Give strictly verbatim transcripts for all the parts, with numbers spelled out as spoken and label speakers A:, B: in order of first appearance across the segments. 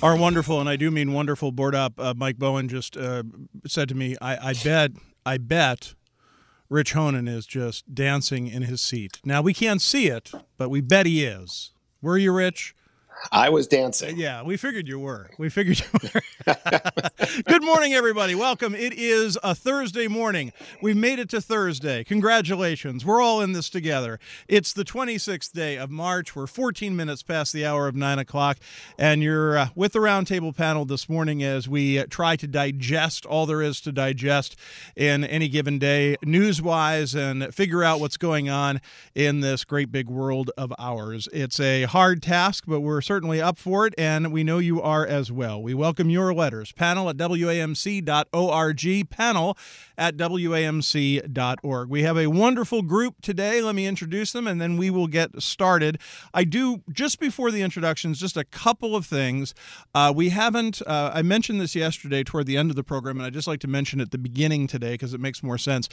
A: Our wonderful, and I do mean wonderful, board up, uh, Mike Bowen just uh, said to me, I, I bet, I bet Rich Honan is just dancing in his seat. Now, we can't see it, but we bet he is. Were you, Rich?
B: I was dancing.
A: Yeah, we figured you were. We figured you were. Good morning, everybody. Welcome. It is a Thursday morning. We've made it to Thursday. Congratulations. We're all in this together. It's the twenty-sixth day of March. We're fourteen minutes past the hour of nine o'clock, and you're uh, with the Roundtable panel this morning as we uh, try to digest all there is to digest in any given day, news-wise, and figure out what's going on in this great big world of ours. It's a hard task, but we're certainly up for it, and we know you are as well. We welcome your letters. Panel at W A M C dot org, panel at W A M C dot org. We have a wonderful group today. Let me introduce them, and then we will get started. I do, just before the introductions, just a couple of things. Uh, we haven't, uh, I mentioned this yesterday toward the end of the program, and I'd just like to mention it at the beginning today because it makes more sense.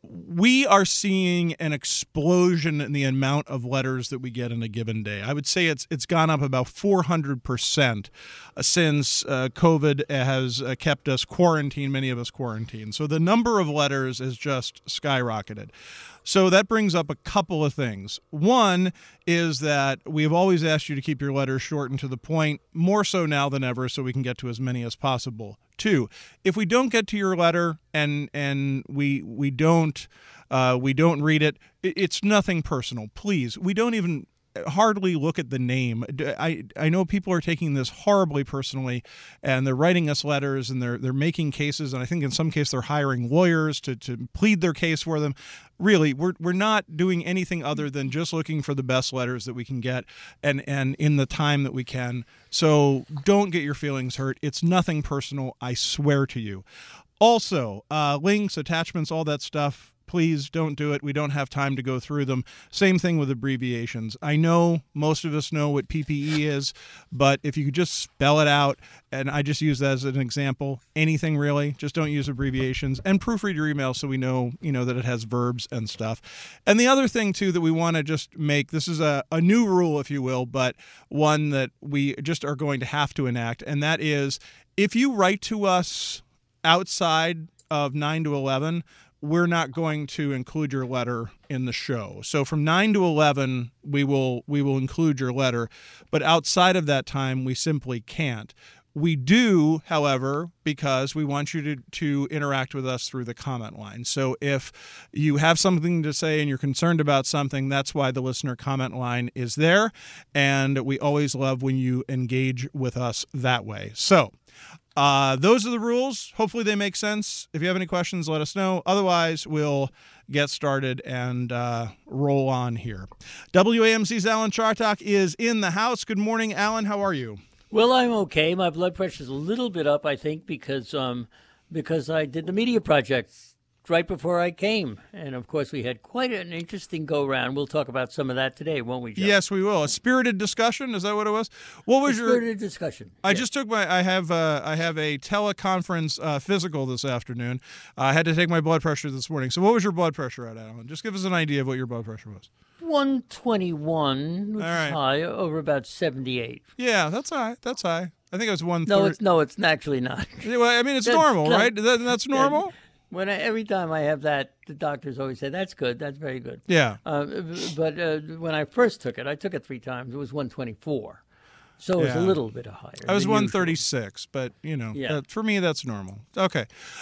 A: We are seeing an explosion in the amount of letters that we get in a given day. I would say it's it's gone up about four hundred percent since uh, COVID has uh, kept us quarantined, many of us quarantined. So the number of letters has just skyrocketed. So that brings up a couple of things. One is that we've always asked you to keep your letters short and to the point, more so now than ever, so we can get to as many as possible. Two, if we don't get to your letter and and we we don't uh, we don't read it, it's nothing personal. Please, we don't even hardly look at the name. I I know people are taking this horribly personally, and they're writing us letters, and they're they're making cases, and I think in some cases they're hiring lawyers to, to plead their case for them. Really, we're we're not doing anything other than just looking for the best letters that we can get, and and in the time that we can. So don't get your feelings hurt. It's nothing personal, I swear to you. Also, uh, links, attachments, all that stuff. Please don't do it. We don't have time to go through them. Same thing with abbreviations. I know most of us know what P P E is, but if you could just spell it out, and I just use that as an example, anything really, just don't use abbreviations, and proofread your email so we know, you know, that it has verbs and stuff. And the other thing, too, that we want to just make, this is a, a new rule, if you will, but one that we just are going to have to enact, and that is if you write to us outside of nine to eleven, we're not going to include your letter in the show. So from nine to eleven, we will we will include your letter, but outside of that time, we simply can't. We do, however, because we want you to, to interact with us through the comment line. So if you have something to say and you're concerned about something, that's why the listener comment line is there, and we always love when you engage with us that way. So Uh, those are the rules. Hopefully they make sense. If you have any questions, let us know. Otherwise, we'll get started and uh, roll on here. W A M C's Alan Chartock is in the house. Good morning, Alan. How are you?
C: Well, I'm okay. My blood pressure's a little bit up, I think, because um, because I did the media project right before I came. And, of course, we had quite an interesting go-round. We'll talk about some of that today, won't we, Joe?
A: Yes, we will. A spirited discussion? Is that what it was? What was
C: a
A: your
C: spirited discussion?
A: I
C: yes.
A: just took my. I have. Uh, I have a teleconference uh, physical this afternoon. Uh, I had to take my blood pressure this morning. So, what was your blood pressure at, Alan? Just give us an idea of what your blood pressure was.
C: one twenty-one, which
A: All right.
C: is high, over about seventy-eight.
A: Yeah, that's high. That's high. I think it was one thirty.
C: No, it's no, it's actually not.
A: Well, I mean, it's
C: That's
A: normal,
C: not-
A: right? That, that's normal.
C: When I, every time I have that, the doctors always say, that's good, that's very good.
A: Yeah.
C: Uh, but uh, when I first took it, I took it three times, it was one twenty-four. So it's
A: Yeah.
C: a little bit higher.
A: I was
C: than
A: one
C: usual.
A: thirty-six, but, you know,
C: Yeah.
A: that, for me, that's normal. Okay.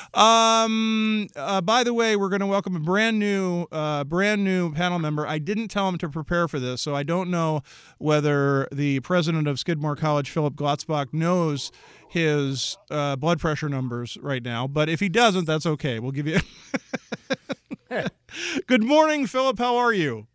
A: Um. Uh, by the way, we're going to welcome a brand new, uh, brand new panel member. I didn't tell him to prepare for this, so I don't know whether the president of Skidmore College, Philip Glotzbach, knows his uh, blood pressure numbers right now. But if he doesn't, that's okay. We'll give you. Good morning, Philip. How are you?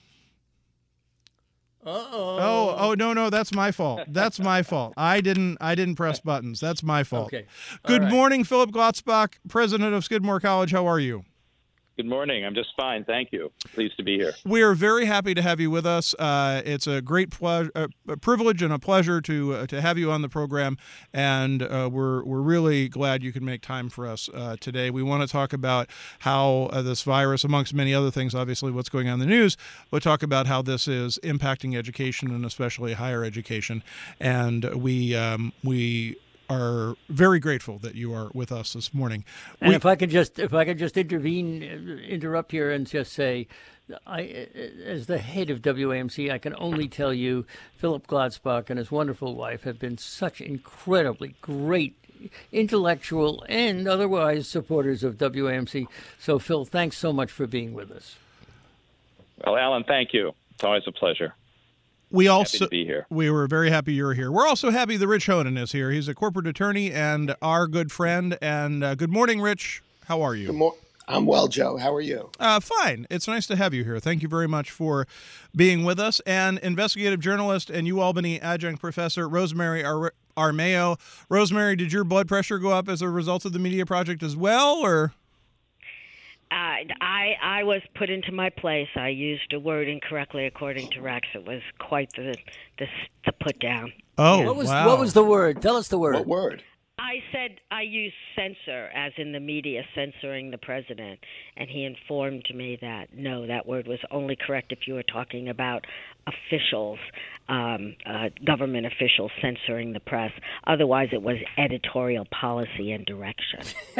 C: Uh-oh.
A: Oh, oh no, no, that's my fault. That's my fault. I didn't I didn't press buttons. That's my fault.
C: Okay. All
A: Good
C: right.
A: morning, Philip Glotzbach, president of Skidmore College. How are you?
B: Good morning. I'm just fine. Thank you. Pleased to be here.
A: We are very happy to have you with us. Uh, it's a great ple- uh, a privilege and a pleasure to uh, to have you on the program, and uh, we're we're really glad you could make time for us uh, today. We want to talk about how uh, this virus, amongst many other things, obviously what's going on in the news, but talk about how this is impacting education and especially higher education. And we um, we. are very grateful that you are with us this morning.
C: And
A: we,
C: if I could just if I could just intervene, interrupt here, and just say, I, as the head of W A M C, I can only tell you, Philip Glotzbach and his wonderful wife have been such incredibly great intellectual and otherwise supporters of W A M C. So, Phil, thanks so much for being with us.
B: Well, Alan, thank you. It's always a pleasure.
A: We also
B: happy to be here.
A: We were very happy you were here. We're also happy that Rich Honan is here. He's a corporate attorney and our good friend. And uh, good morning, Rich. How are you?
D: Good morning. I'm well, Joe. How are you?
A: Uh, fine. It's nice to have you here. Thank you very much for being with us. And investigative journalist and UAlbany adjunct professor Rosemary Ar- Armao. Rosemary, did your blood pressure go up as a result of the media project as well, or?
E: Uh, I I was put into my place. I used a word incorrectly according to Rex. It was quite the the, the put down.
A: Oh,
C: what was
A: wow.
C: what was the word? Tell us the word.
D: What word?
E: I said I used censor, as in the media censoring the president, and he informed me that no, that word was only correct if you were talking about officials, um, uh, government officials censoring the press. Otherwise, it was editorial policy and direction.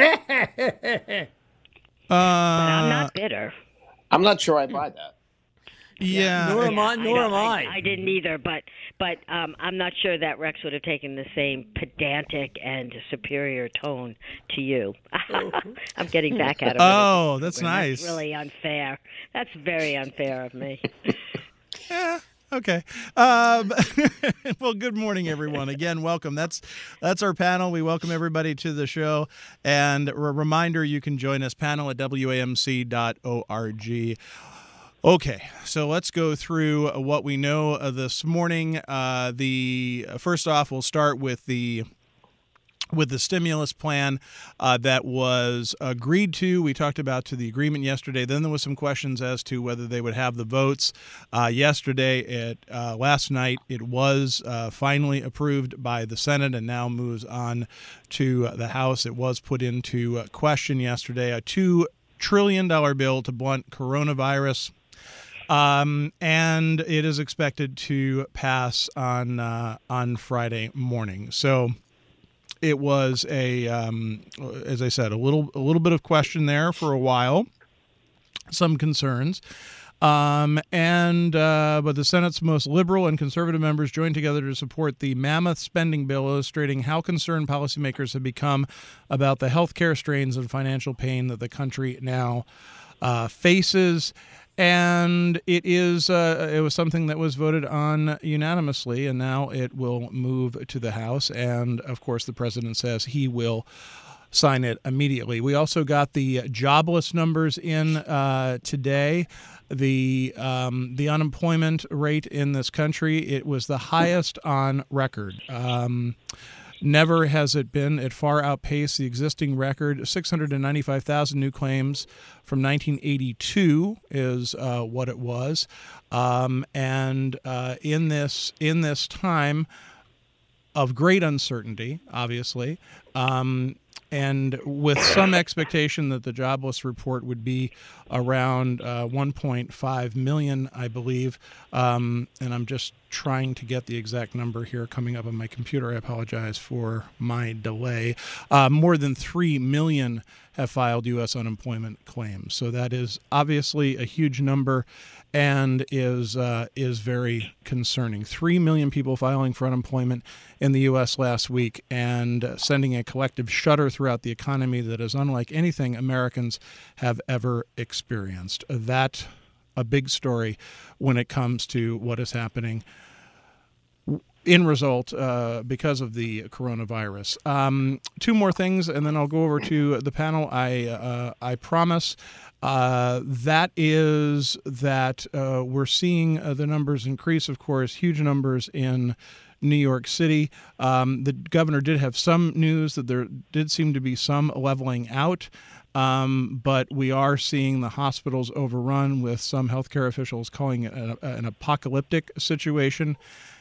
A: Uh,
E: but I'm not bitter.
D: I'm not sure I buy that.
A: Yeah.
C: Nor am I. Nor
E: I,
C: am I.
E: I didn't either, but but um, I'm not sure that Rex would have taken the same pedantic and superior tone to you. I'm getting back at him.
A: Oh, that's
E: That's
A: nice.
E: really unfair. That's very unfair of me.
A: Yeah. Okay. Um, well, good morning, everyone. Again, welcome. That's that's our panel. We welcome everybody to the show. And a reminder, you can join us, panel at W A M C dot org. Okay, so let's go through what we know uh, this morning. Uh, the first off, we'll start with the with the stimulus plan uh, that was agreed to. We talked about to the agreement yesterday. Then there was some questions as to whether they would have the votes. Uh, yesterday, it, uh, last night, it was uh, finally approved by the Senate and now moves on to the House. It was put into question yesterday, a two trillion dollars bill to blunt coronavirus. Um, and it is expected to pass on uh, on Friday morning. So it was a, um, as I said, a little a little bit of question there for a while, some concerns. Um, and uh, but the Senate's most liberal and conservative members joined together to support the mammoth spending bill, illustrating how concerned policymakers have become about the healthcare strains and financial pain that the country now uh, faces. And it is uh, it was something that was voted on unanimously, and now it will move to the House. And, of course, the president says he will sign it immediately. We also got the jobless numbers in uh, today. The um, the unemployment rate in this country, it was the highest on record. Um Never has it been. It far outpaced the existing record. six hundred ninety-five thousand new claims from nineteen eighty-two is uh, what it was. Um, and uh, in this in this time of great uncertainty, obviously, um, and with some expectation that the jobless report would be around uh, one point five million, I believe. Um, and I'm just trying to get the exact number here coming up on my computer. I apologize for my delay. Uh, more than three million have filed U S unemployment claims. So that is obviously a huge number and is uh, is very concerning. Three million people filing for unemployment in the U S last week, and sending a collective shudder throughout the economy that is unlike anything Americans have ever experienced. That a big story when it comes to what is happening in result uh, because of the coronavirus. Um, two more things, and then I'll go over to the panel. I uh, I promise. Uh, that is that uh, we're seeing uh, the numbers increase, of course, huge numbers in New York City. Um, the governor did have some news that there did seem to be some leveling out. Um, but we are seeing the hospitals overrun, with some healthcare officials calling it a, an apocalyptic situation.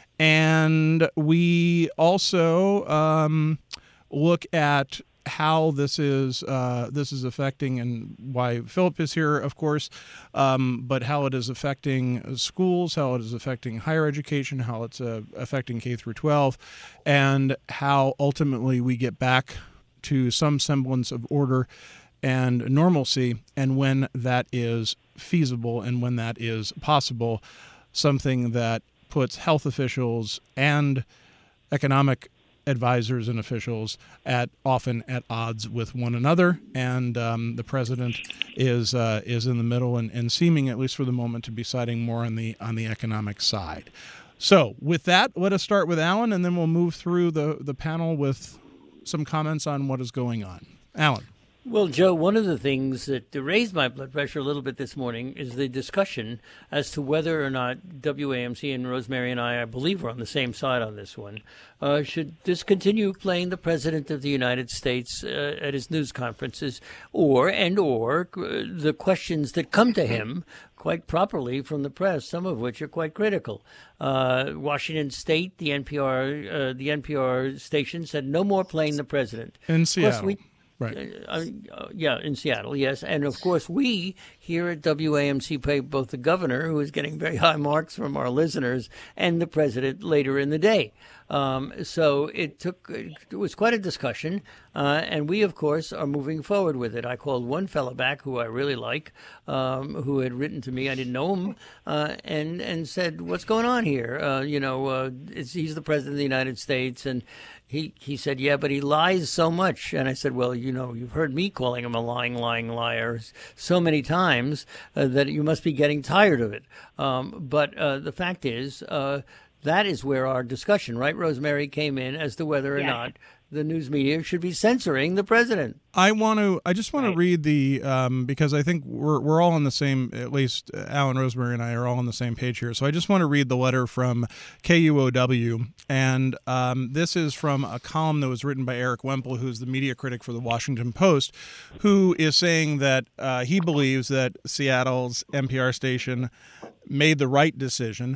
A: And we also um, look at how this is uh, this is affecting, and why Philip is here, of course, um, but how it is affecting schools, how it is affecting higher education, how it's uh, affecting K through twelve, and how ultimately we get back to some semblance of order and normalcy, and when that is feasible and when that is possible, something that puts health officials and economic advisors and officials at often at odds with one another, and um, the president is uh, is in the middle and, and seeming, at least for the moment, to be siding more on the on the economic side. So with that, let us start with Alan, and then we'll move through the, the panel with some comments on what is going on. Alan.
C: Well, Joe, one of the things that raised my blood pressure a little bit this morning is the discussion as to whether or not W A M C, and Rosemary and I, I believe, are on the same side on this one, uh, should discontinue playing the President of the United States uh, at his news conferences, or and or uh, the questions that come to him quite properly from the press, some of which are quite critical. Uh, Washington State, the N P R, uh, the N P R station said no more playing the President.
A: In Seattle.
C: Of course, we,
A: Right.
C: Uh, uh, yeah, in Seattle, yes. And, of course, we here at W A M C pay both the governor, who is getting very high marks from our listeners, and the president later in the day. Um, so it took it was quite a discussion, uh, and we, of course, are moving forward with it. I called one fellow back who I really like, um, who had written to me. I didn't know him, uh, and and said, "What's going on here? Uh, you know, uh, it's, he's the president of the United States," and He he said, yeah, but he lies so much. And I said, well, you know, you've heard me calling him a lying, lying liar so many times uh, that you must be getting tired of it. Um, but uh, the fact is, uh, that is where our discussion, right, Rosemary, came in as to whether or
E: yes.
C: not the news media should be censoring the president.
A: I want to. I just want
E: Right.
A: to read the um, because I think we're we're all on the same. At least Alan, Rosemary, and I are all on the same page here. So I just want to read the letter from K U O W, and um, this is from a column that was written by Eric Wemple, who's the media critic for the Washington Post, who is saying that uh, he believes that Seattle's N P R station made the right decision.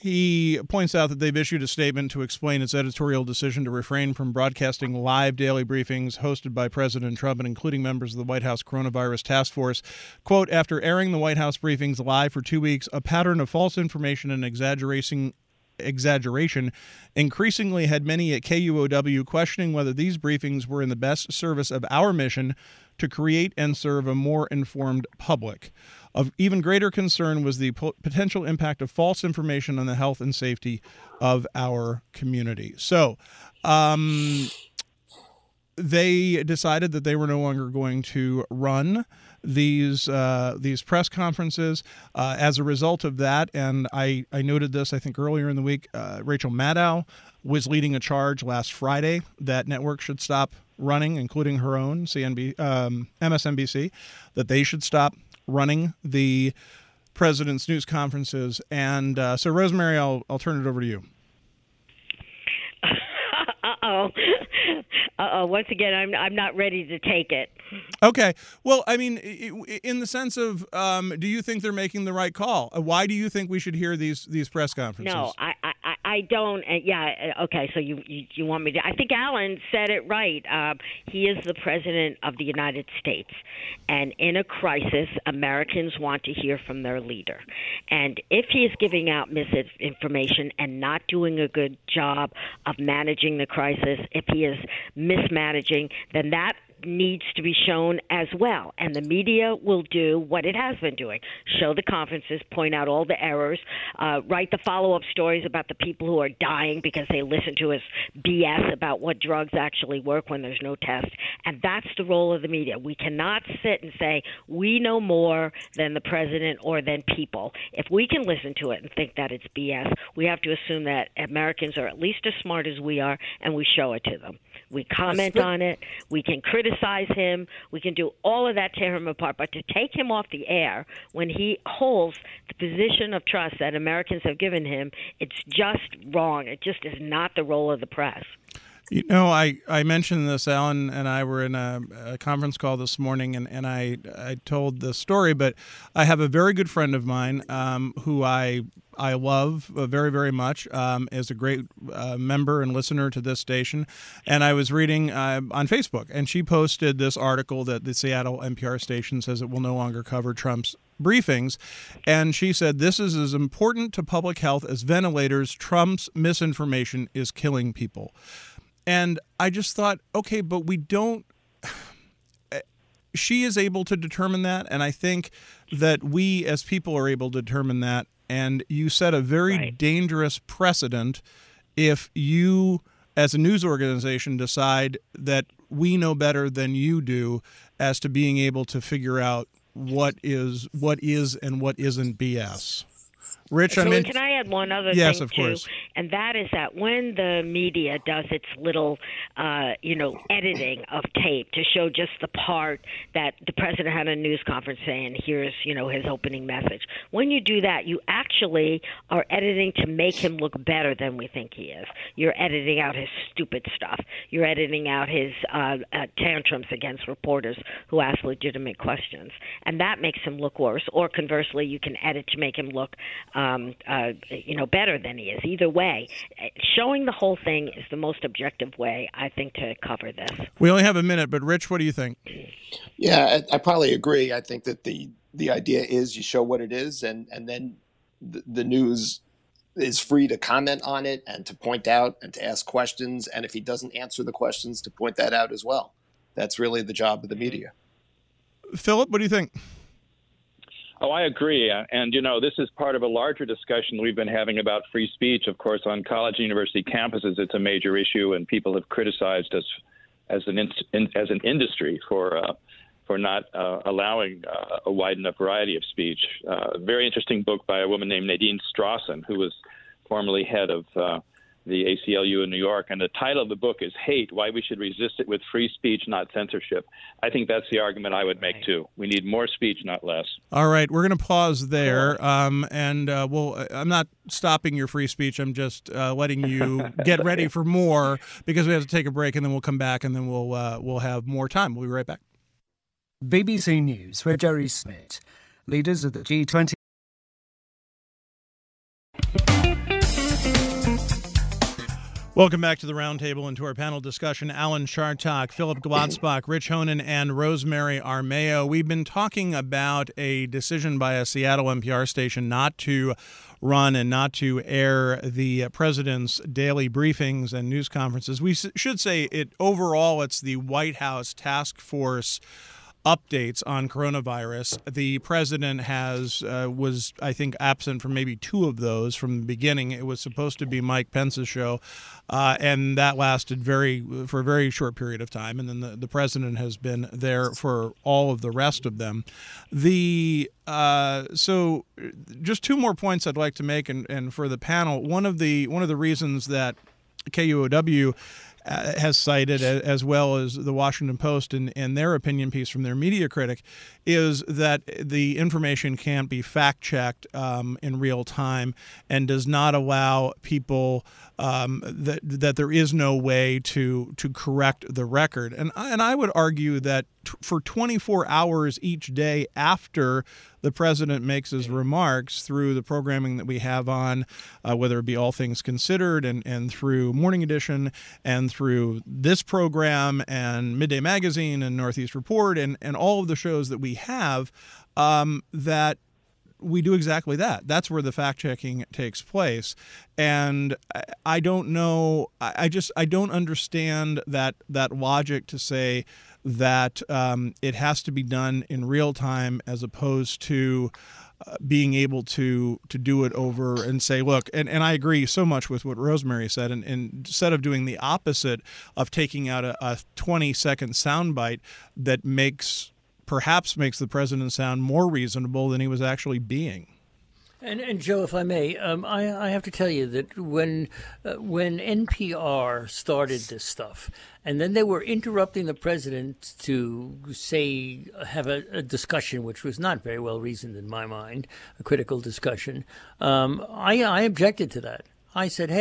A: He points out that they've issued a statement to explain its editorial decision to refrain from broadcasting live daily briefings hosted by President Trump and including members of the White House Coronavirus Task Force. Quote, after airing the White House briefings live for two weeks, a pattern of false information and exaggeration exaggeration increasingly had many at K U O W questioning whether these briefings were in the best service of our mission to create and serve a more informed public. Of even greater concern was the po- potential impact of false information on the health and safety of our community. So um, they decided that they were no longer going to run these uh, these press conferences. Uh, as a result of that, and I, I noted this, I think, earlier in the week, uh, Rachel Maddow was leading a charge last Friday that networks should stop running, including her own C N B, um, M S N B C, that they should stop running the president's news conferences. And uh, so, Rosemary, I'll I'll turn it over to you.
E: Uh-oh. Uh-oh. Once again, I'm I'm not ready to take it.
A: Okay. Well, I mean, in the sense of, um, do you think they're making the right call? Why do you think we should hear these these press conferences?
E: No, I, I, I don't. Uh, yeah, okay, so you, you, you want me to. I think Alan said it right. Uh, he is the president of the United States. And in a crisis, Americans want to hear from their leader. And if he is giving out misinformation and not doing a good job of managing the crisis, if he is mismanaging, then that needs to be shown as well. And the media will do what it has been doing. Show the conferences, point out all the errors, uh, write the follow-up stories about the people who are dying because they listen to his B S about what drugs actually work when there's no test. And that's the role of the media. We cannot sit and say, we know more than the president or than people. If we can listen to it and think that it's B S, we have to assume that Americans are at least as smart as we are, and we show it to them. We comment on it. We can criticize him. We can do all of that, tear him apart. But to take him off the air when he holds the position of trust that Americans have given him, it's just wrong. It just is not the role of the press.
A: You know, I, I mentioned this, Alan and I were in a, a conference call this morning, and, and I, I told the story, but I have a very good friend of mine um, who I I love uh, very, very much, um, is a great uh, member and listener to this station. And I was reading uh, on Facebook, and she posted this article that the Seattle N P R station says it will no longer cover Trump's briefings. And she said, this is as important to public health as ventilators. Trump's misinformation is killing people. And I just thought, okay, but we don't, she is able to determine that. And I think that we as people are able to determine that. And you set a very right. dangerous precedent if you, as a news organization, decide that we know better than you do as to being able to figure out what is what is and what isn't B S. Rich,
E: so
A: I mean,
E: can I add one other
A: yes,
E: thing,
A: of course.
E: too? And that is that when the media does its little, uh, you know, editing of tape to show just the part that the president had a news conference saying, here's, you know, his opening message. When you do that, you actually are editing to make him look better than we think he is. You're editing out his stupid stuff. You're editing out his uh, uh, tantrums against reporters who ask legitimate questions. And that makes him look worse. Or conversely, you can edit to make him look Um, uh, you know, better than he is. Either way, showing the whole thing is the most objective way, I think, to cover this.
A: We only have a minute, but Rich, what do you think?
D: Yeah, I, I probably agree. I think that the the idea is you show what it is, and and then the, the news is free to comment on it and to point out and to ask questions. And if he doesn't answer the questions, to point that out as well. That's really the job of the media.
A: Philip, what do you think?
B: Oh, I agree. And, you know, this is part of a larger discussion we've been having about free speech. Of course, on college and university campuses, it's a major issue, and people have criticized us as an in, as an industry for uh, for not uh, allowing uh, a wide enough variety of speech. Uh, a very interesting book by a woman named Nadine Strawson, who was formerly head of uh, the A C L U in New York. And the title of the book is Hate, Why We Should Resist It with Free Speech, Not Censorship. I think that's the argument I would make, too. We need more speech, not less.
A: All right. We're going to pause there. Um, and uh, we'll, I'm not stopping your free speech. I'm just uh, letting you get ready for more, because we have to take a break, and then we'll come back, and then we'll, uh, we'll have more time. We'll be right back.
F: B B C News with Jerry Smith. Leaders of the G twenty.
A: Welcome back to the Roundtable and to our panel discussion. Alan Chartock, Philip Glotzbach, Rich Honan, and Rosemary Armao. We've been talking about a decision by a Seattle N P R station not to run and not to air the president's daily briefings and news conferences. We should say it overall, it's the White House task force updates on coronavirus. The president has uh, was, I think, absent from maybe two of those from the beginning. It was supposed to be Mike Pence's show, uh, and that lasted very for a very short period of time. And then the, the president has been there for all of the rest of them. The uh, so just two more points I'd like to make, and, and for the panel, one of the one of the reasons that K U O W Uh, has cited, as well as the Washington Post in, in their opinion piece from their media critic, is that the information can't be fact-checked um, in real time and does not allow people um, that that there is no way to to correct the record. And, and I would argue that t- for twenty-four hours each day after the president makes his remarks, through the programming that we have on, uh, whether it be All Things Considered and, and through Morning Edition and through this program and Midday Magazine and Northeast Report and, and all of the shows that we have, um, that we do exactly that. That's where the fact-checking takes place. And I don't know, I just, I don't understand that that logic to say that um, it has to be done in real time as opposed to uh, being able to to do it over and say, look, and, and I agree so much with what Rosemary said, and, and instead of doing the opposite of taking out a, a twenty-second soundbite that makes, perhaps makes the president sound more reasonable than he was actually being.
C: And, and Joe, if I may, um, I, I have to tell you that when uh, when N P R started this stuff, and then they were interrupting the president to say have a, a discussion, which was not very well reasoned in my mind, a critical discussion, um, I, I objected to that. I said, hey,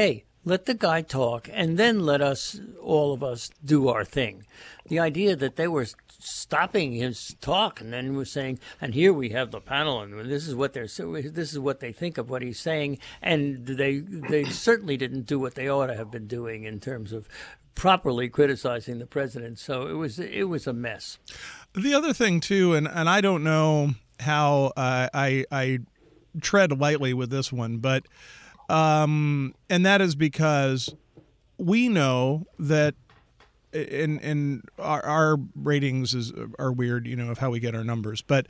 C: Let the guy talk, and then let us, all of us, do our thing. The idea that they were stopping his talk and then were saying, and here we have the panel, and this is what they're, this is what they think of what he's saying, and they they certainly didn't do what they ought to have been doing in terms of properly criticizing the president. So it was it was a mess.
A: The other thing too, and, and I don't know how uh, I I tread lightly with this one, but um, and that is because we know that in in our, our ratings is are weird, you know, of how we get our numbers, but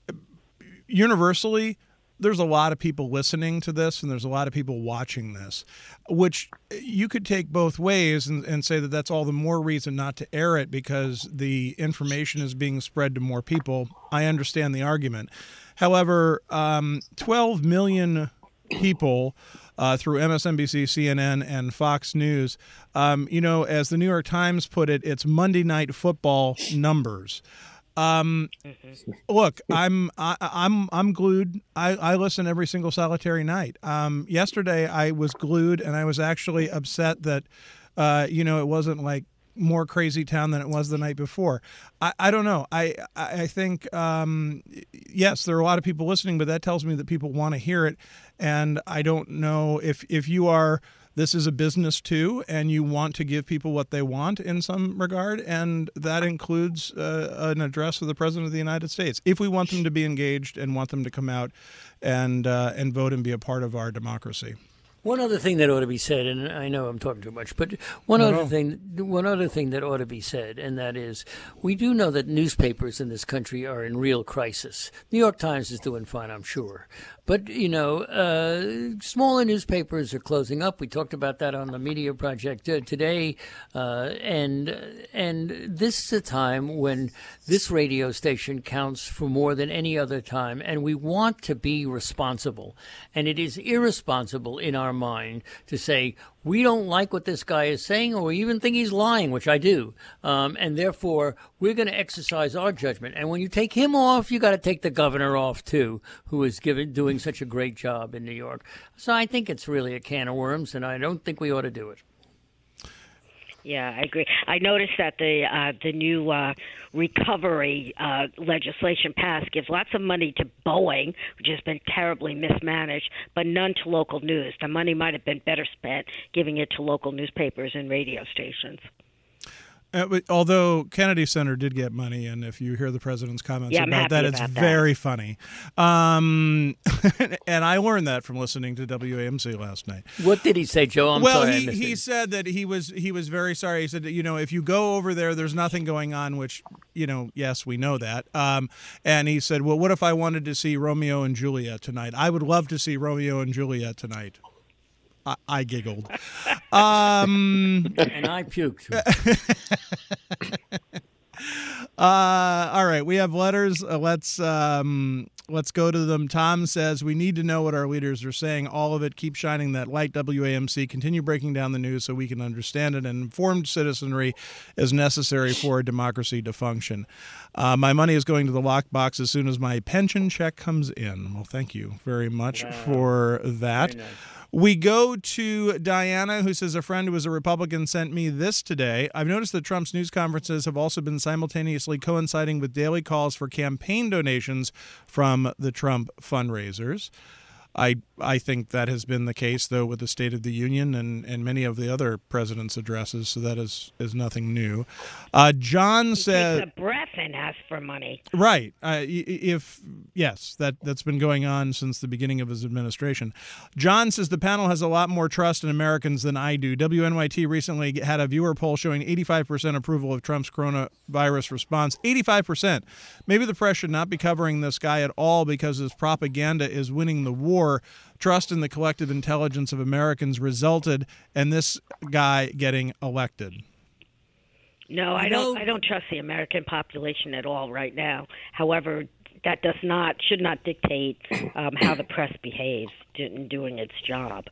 A: universally, there's a lot of people listening to this and there's a lot of people watching this, which you could take both ways and, and say that that's all the more reason not to air it because the information is being spread to more people. I understand the argument. However, um, twelve million people uh, through M S N B C, C N N, and Fox News, um, you know, as the New York Times put it, it's Monday Night Football numbers. Um, look, I'm I, I'm I'm glued. I, I listen every single solitary night. Um, yesterday I was glued, and I was actually upset that uh, you know it wasn't like more Crazy Town than it was the night before. I, I don't know. I I think um, yes, there are a lot of people listening, but that tells me that people want to hear it, and I don't know if if you are. This is a business, too, and you want to give people what they want in some regard, and that includes uh, an address of the President of the United States. If we want them to be engaged and want them to come out and uh, and vote and be a part of our democracy.
C: One other thing that ought to be said, and I know I'm talking too much, but one
A: no,
C: other
A: no.
C: thing, one other thing that ought to be said, and that is, we do know that newspapers in this country are in real crisis. New York Times is doing fine, I'm sure, but you know, uh, smaller newspapers are closing up. We talked about that on the Media Project uh, today, uh, and and this is a time when this radio station counts for more than any other time, and we want to be responsible, and it is irresponsible in our mind to say we don't like what this guy is saying or we even think he's lying, which I do, um, and therefore we're going to exercise our judgment. And when you take him off, you got to take the governor off too, who is giving doing such a great job in New York. So I think it's really a can of worms, and I don't think we ought to do it.
E: Yeah, I agree. I noticed that the uh, the new uh, recovery uh, legislation passed gives lots of money to Boeing, which has been terribly mismanaged, but none to local news. The money might have been better spent giving it to local newspapers and radio stations.
A: Uh, but although Kennedy Center did get money, and if you hear the president's comments
E: yeah,
A: about that,
E: about
A: it's
E: that.
A: very funny. Um, and I learned that from listening to W A M C last night.
C: What did he say, Joe? I'm
A: well,
C: sorry.
A: he, he said that he was he was very sorry. He said that, you know, if you go over there, there's nothing going on, which, you know, yes, we know that. Um, and he said, well, what if I wanted to see Romeo and Juliet tonight? I would love to see Romeo and Juliet tonight. I, I giggled. Um,
C: and I puked.
A: uh, all right, we have letters. Uh, let's um, let's go to them. Tom says, we need to know what our leaders are saying. All of it. Keep shining that light, W A M C. Continue breaking down the news so we can understand it. And informed citizenry is necessary for a democracy to function. Uh, my money is going to the lockbox as soon as my pension check comes in. Well, thank you very much wow. for that. Very nice. We go to Diana, who says, a friend who is a Republican sent me this today. I've noticed that Trump's news conferences have also been simultaneously coinciding with daily calls for campaign donations from the Trump fundraisers. I I think that has been the case, though, with the State of the Union and, and many of the other president's addresses, so that is, is nothing new. Uh, John
E: he
A: said...
E: takes a breath and asks for money.
A: Right. Uh, if Yes, that, that's been going on since the beginning of his administration. John says the panel has a lot more trust in Americans than I do. W N Y T recently had a viewer poll showing eighty-five percent approval of Trump's coronavirus response. eighty-five percent. Maybe the press should not be covering this guy at all because his propaganda is winning the war. Trust in the collective intelligence of Americans resulted in this guy getting elected.
E: No, I don't. I don't trust the American population at all right now. However, that does not should not dictate um, how the press behaves in doing its job.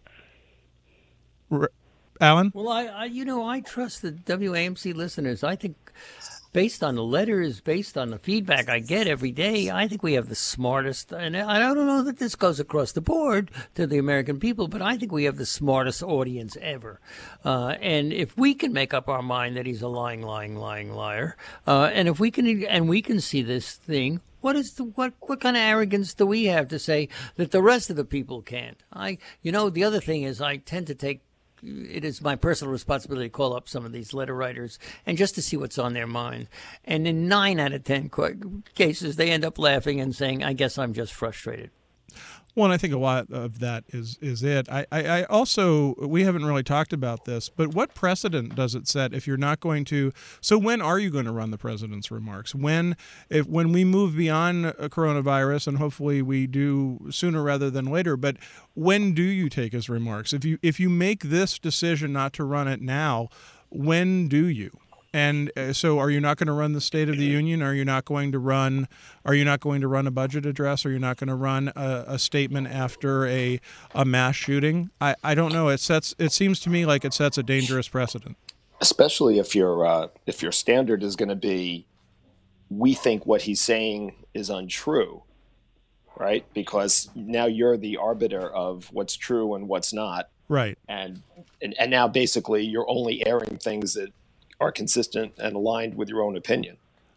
A: R- Alan?
C: Well, I, I, you know, I trust the W A M C listeners. I think, based on the letters, based on the feedback I get every day, I think we have the smartest, and I don't know that this goes across the board to the American people, but I think we have the smartest audience ever. Uh, and if we can make up our mind that he's a lying, lying, lying liar, uh, and if we can, and we can see this thing, What is the, what what kind of arrogance do we have to say that the rest of the people can't? I you know the other thing is I tend to take it is my personal responsibility to call up some of these letter writers and just to see what's on their mind. And in nine out of ten cases, they end up laughing and saying, "I guess I'm just frustrated."
A: Well, and I think a lot of that is is it. I, I, I also, we haven't really talked about this, but what precedent does it set if you're not going to, so when are you going to run the president's remarks? When if when we move beyond a coronavirus, and hopefully we do sooner rather than later, but when do you take his remarks? If you if you make this decision not to run it now, when do you? And uh, so are you not going to run the State of the Union? Are you not going to run Are you not going to run a budget address? Are you not going to run a, a statement after a, a mass shooting? I, I don't know. It sets it seems to me like it sets a dangerous precedent.
D: Especially if your uh, if your standard is going to be, we think what he's saying is untrue, right? Because now you're the arbiter of what's true and what's not.
A: Right.
D: And and, and now basically you're only airing things that are consistent and aligned with your own opinion.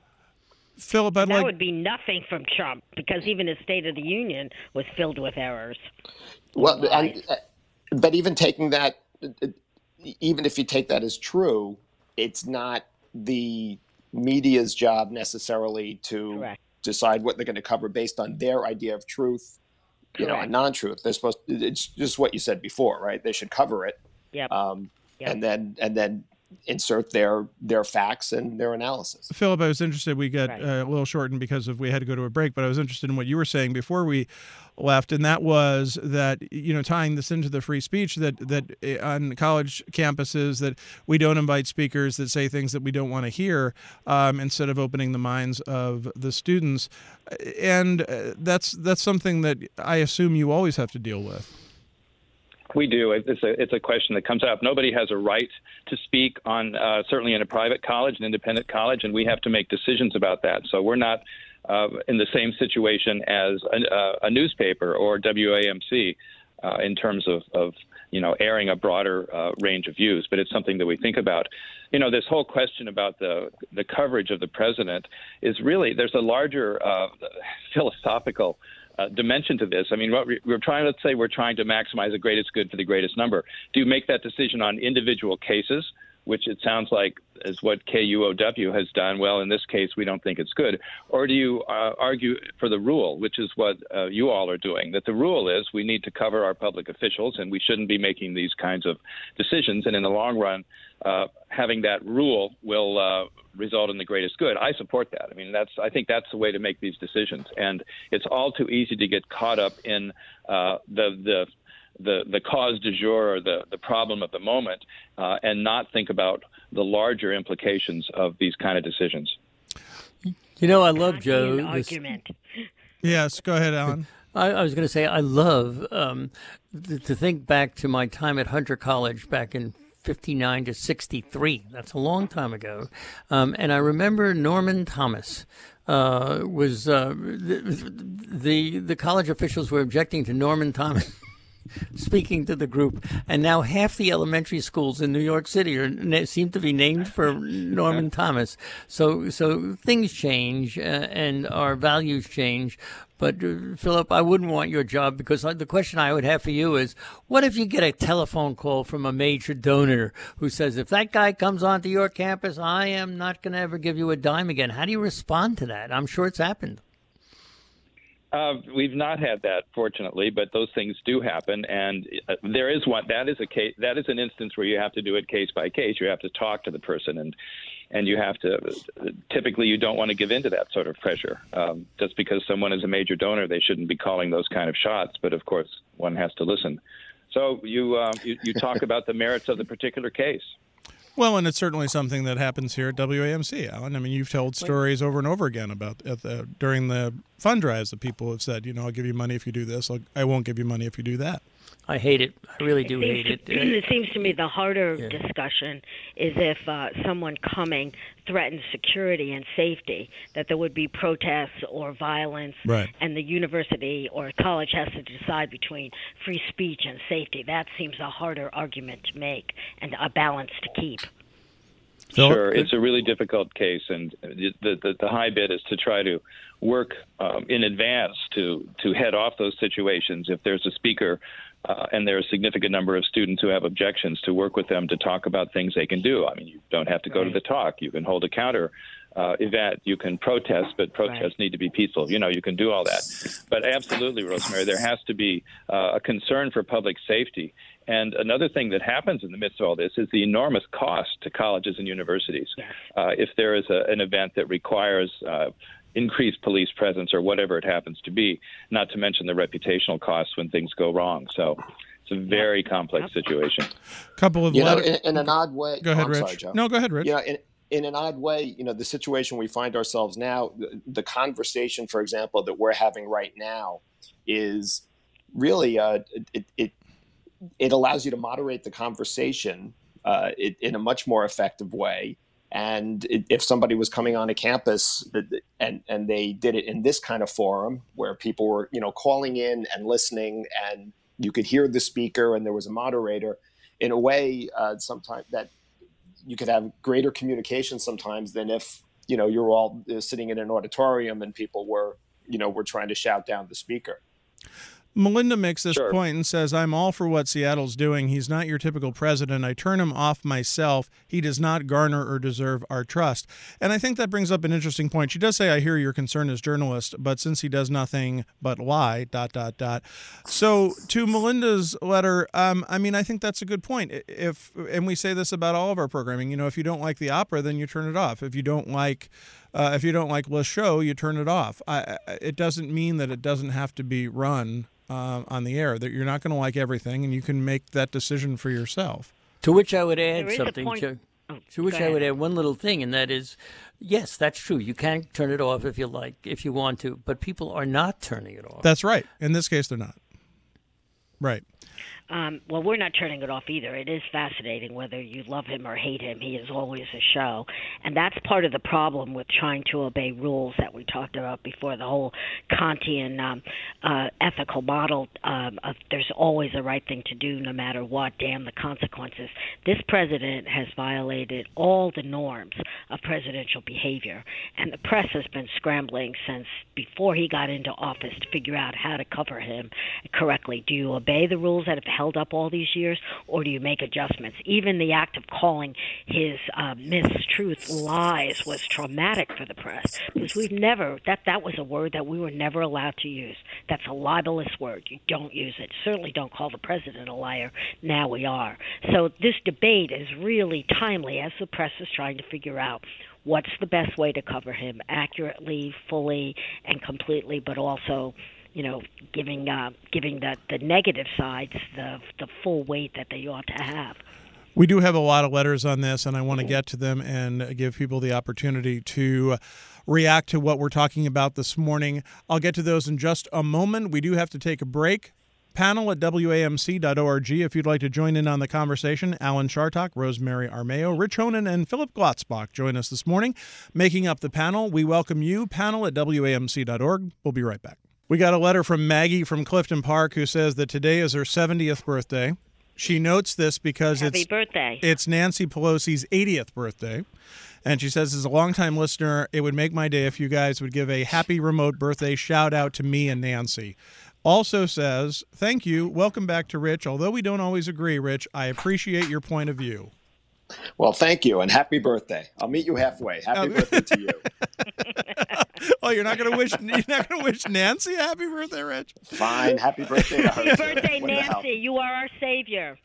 A: Philip, I'd
E: that
A: like...
E: would be nothing from Trump, because even his State of the Union was filled with errors.
D: Well, and, but even taking that, even if you take that as true, it's not the media's job necessarily to
E: Correct.
D: decide what they're going to cover based on their idea of truth, you
E: Correct.
D: know, and non-truth. They're supposed. It's just what you said before, right? They should cover it,
E: Yep.
D: um,
E: Yep.
D: and then and then. insert their their facts and their analysis.
A: Philip, I was interested, we got
E: Right.
A: uh, a little shortened because of we had to go to a break, but I was interested in what you were saying before we left, and that was that, you know, tying this into the free speech, that that on college campuses that we don't invite speakers that say things that we don't want to hear, um, instead of opening the minds of the students. And uh, that's that's something that I assume you always have to deal with.
B: We do. It's a it's a question that comes up. Nobody has a right to speak on, uh, certainly in a private college, an independent college, and we have to make decisions about that. So we're not uh, in the same situation as a, uh, a newspaper or W A M C uh, in terms of, of, you know, airing a broader uh, range of views. But it's something that we think about. You know, this whole question about the the coverage of the president is really, there's a larger uh, philosophical Uh, dimension to this. I mean, what we, we're trying, let's say we're trying to maximize the greatest good for the greatest number. Do you make that decision on individual cases, which it sounds like is what K U O W has done? Well, in this case, we don't think it's good. Or do you uh, argue for the rule, which is what uh, you all are doing, that the rule is we need to cover our public officials and we shouldn't be making these kinds of decisions. And in the long run, uh, having that rule will uh, result in the greatest good. I support that. I mean, that's I think that's the way to make these decisions. And it's all too easy to get caught up in uh, the the the the cause du jour or the, the problem of the moment uh, and not think about the larger implications of these kind of decisions.
C: You know, I love Joe.
E: An
C: this-
E: argument.
A: Yes, go ahead, Alan.
C: I, I was going to say I love um, th- to think back to my time at Hunter College back in fifty-nine to sixty-three. That's a long time ago. Um, and I remember Norman Thomas uh, was uh, the, the the college officials were objecting to Norman Thomas speaking to the group, and now half the elementary schools in New York City are seem to be named for Norman Thomas. So, so things change uh, and our values change. But uh, Philip, I wouldn't want your job, because the question I would have for you is, what if you get a telephone call from a major donor who says, if that guy comes onto your campus, I am not going to ever give you a dime again? How do you respond to that? I'm sure it's happened.
B: Uh, we've not had that, fortunately, but those things do happen, and uh, there is one. That is a case. That is an instance where you have to do it case by case. You have to talk to the person, and and you have to. Typically, you don't want to give in to that sort of pressure. Um, just because someone is a major donor, they shouldn't be calling those kind of shots. But of course, one has to listen. So you uh, you, you talk about the merits of the particular case.
A: Well, and it's certainly something that happens here at W A M C, Alan. I mean, you've told stories over and over again about at the, during the fund drives that people have said, you know, I'll give you money if you do this. I'll, I won't give you money if you do that.
C: I hate it. I really do
E: it
C: hate it.
E: To, it seems to me the harder
C: yeah.
E: discussion is if uh, someone coming threatens security and safety, that there would be protests or violence,
A: right.
E: and the university or college has to decide between free speech and safety. That seems a harder argument to make and a balance to keep.
B: Sure, it's a really difficult case, and the, the, the high bid is to try to work um, in advance to, to head off those situations. If there's a speaker uh, and there are a significant number of students who have objections, to work with them to talk about things they can do. I mean, you don't have to go right. to the talk. You can hold a counter uh, event. You can protest, but protests right. need to be peaceful. You know, you can do all that. But absolutely, Rosemary, there has to be uh, a concern for public safety. And another thing that happens in the midst of all this is the enormous cost to colleges and universities.
E: Yes.
B: Uh, if there is a, an event that requires uh, increased police presence or whatever it happens to be, not to mention the reputational costs when things go wrong. So it's a very complex situation.
A: Couple of
D: you
A: letter-
D: know, in, in an odd way.
A: Go ahead,
D: oh,
A: Rich.
D: Sorry, Joe.
A: No, go ahead, Rich.
D: You know, in, in an odd way, you know, the situation we find ourselves now, the, the conversation, for example, that we're having right now is really uh, it, it it allows you to moderate the conversation uh, it, in a much more effective way. And it, if somebody was coming on a campus and, and they did it in this kind of forum where people were, you know, calling in and listening and you could hear the speaker and there was a moderator, in a way, uh, sometimes that you could have greater communication sometimes than if, you know, you're all sitting in an auditorium and people were, you know, were trying to shout down the speaker.
A: Melinda makes this
B: Sure.
A: point and says, I'm all for what Seattle's doing. He's not your typical president. I turn him off myself. He does not garner or deserve our trust. And I think that brings up an interesting point. She does say, I hear your concern as journalist, but since he does nothing but lie, dot, dot, dot. So to Melinda's letter, um, I mean, I think that's a good point. If, and we say this about all of our programming, you know, if you don't like the opera, then you turn it off. If you don't like Uh, if you don't like Le Show, you turn it off. I, it doesn't mean that it doesn't have to be run uh, on the air, that you're not going to like everything, and you can make that decision for yourself.
C: To which I would add
E: There is a
C: something,
E: point-
C: to,
E: Oh,
C: to which
E: go
C: I
E: ahead.
C: would add one little thing, and that is, yes, that's true. You can turn it off if you like, if you want to, but people are not turning it off.
A: That's right. In this case, they're not. Right.
E: Um, well, we're not turning it off either. It is fascinating whether you love him or hate him. He is always a show. And that's part of the problem with trying to obey rules that we talked about before, the whole Kantian um, uh, ethical model um, of there's always a right thing to do no matter what, damn the consequences. This president has violated all the norms of presidential behavior, and the press has been scrambling since before he got into office to figure out how to cover him correctly. Do you obey the rules that have held up all these years, or do you make adjustments? Even the act of calling his uh, mistruth lies was traumatic for the press, because we've never, that, that was a word that we were never allowed to use. That's a libelous word. You don't use it. Certainly don't call the president a liar. Now we are. So this debate is really timely as the press is trying to figure out what's the best way to cover him accurately, fully, and completely, but also, you know, giving uh, giving the, the negative sides the the full weight that they ought to have.
A: We do have a lot of letters on this, and I want to get to them and give people the opportunity to react to what we're talking about this morning. I'll get to those in just a moment. We do have to take a break. Panel at W A M C dot org if you'd like to join in on the conversation. Alan Chartock, Rosemary Armeo, Rich Honan, and Philip Glotzbach join us this morning. Making up the panel, we welcome you. Panel at W A M C dot org. We'll be right back. We got a letter from Maggie from Clifton Park who says that today is her seventieth birthday. She notes this because
E: Happy
A: it's
E: birthday.
A: it's Nancy Pelosi's eightieth birthday. And she says, as a longtime listener, it would make my day if you guys would give a happy remote birthday shout out to me and Nancy. Also says, thank you. Welcome back to Rich. Although we don't always agree, Rich, I appreciate your point of view.
D: Well, thank you, and happy birthday. I'll meet you halfway. Happy birthday to you.
A: Oh, you're not gonna wish you're not gonna wish Nancy a happy birthday, Rich?
D: Fine. Happy birthday to her.
E: Happy birthday,
D: What the hell?
E: Nancy. You are our savior.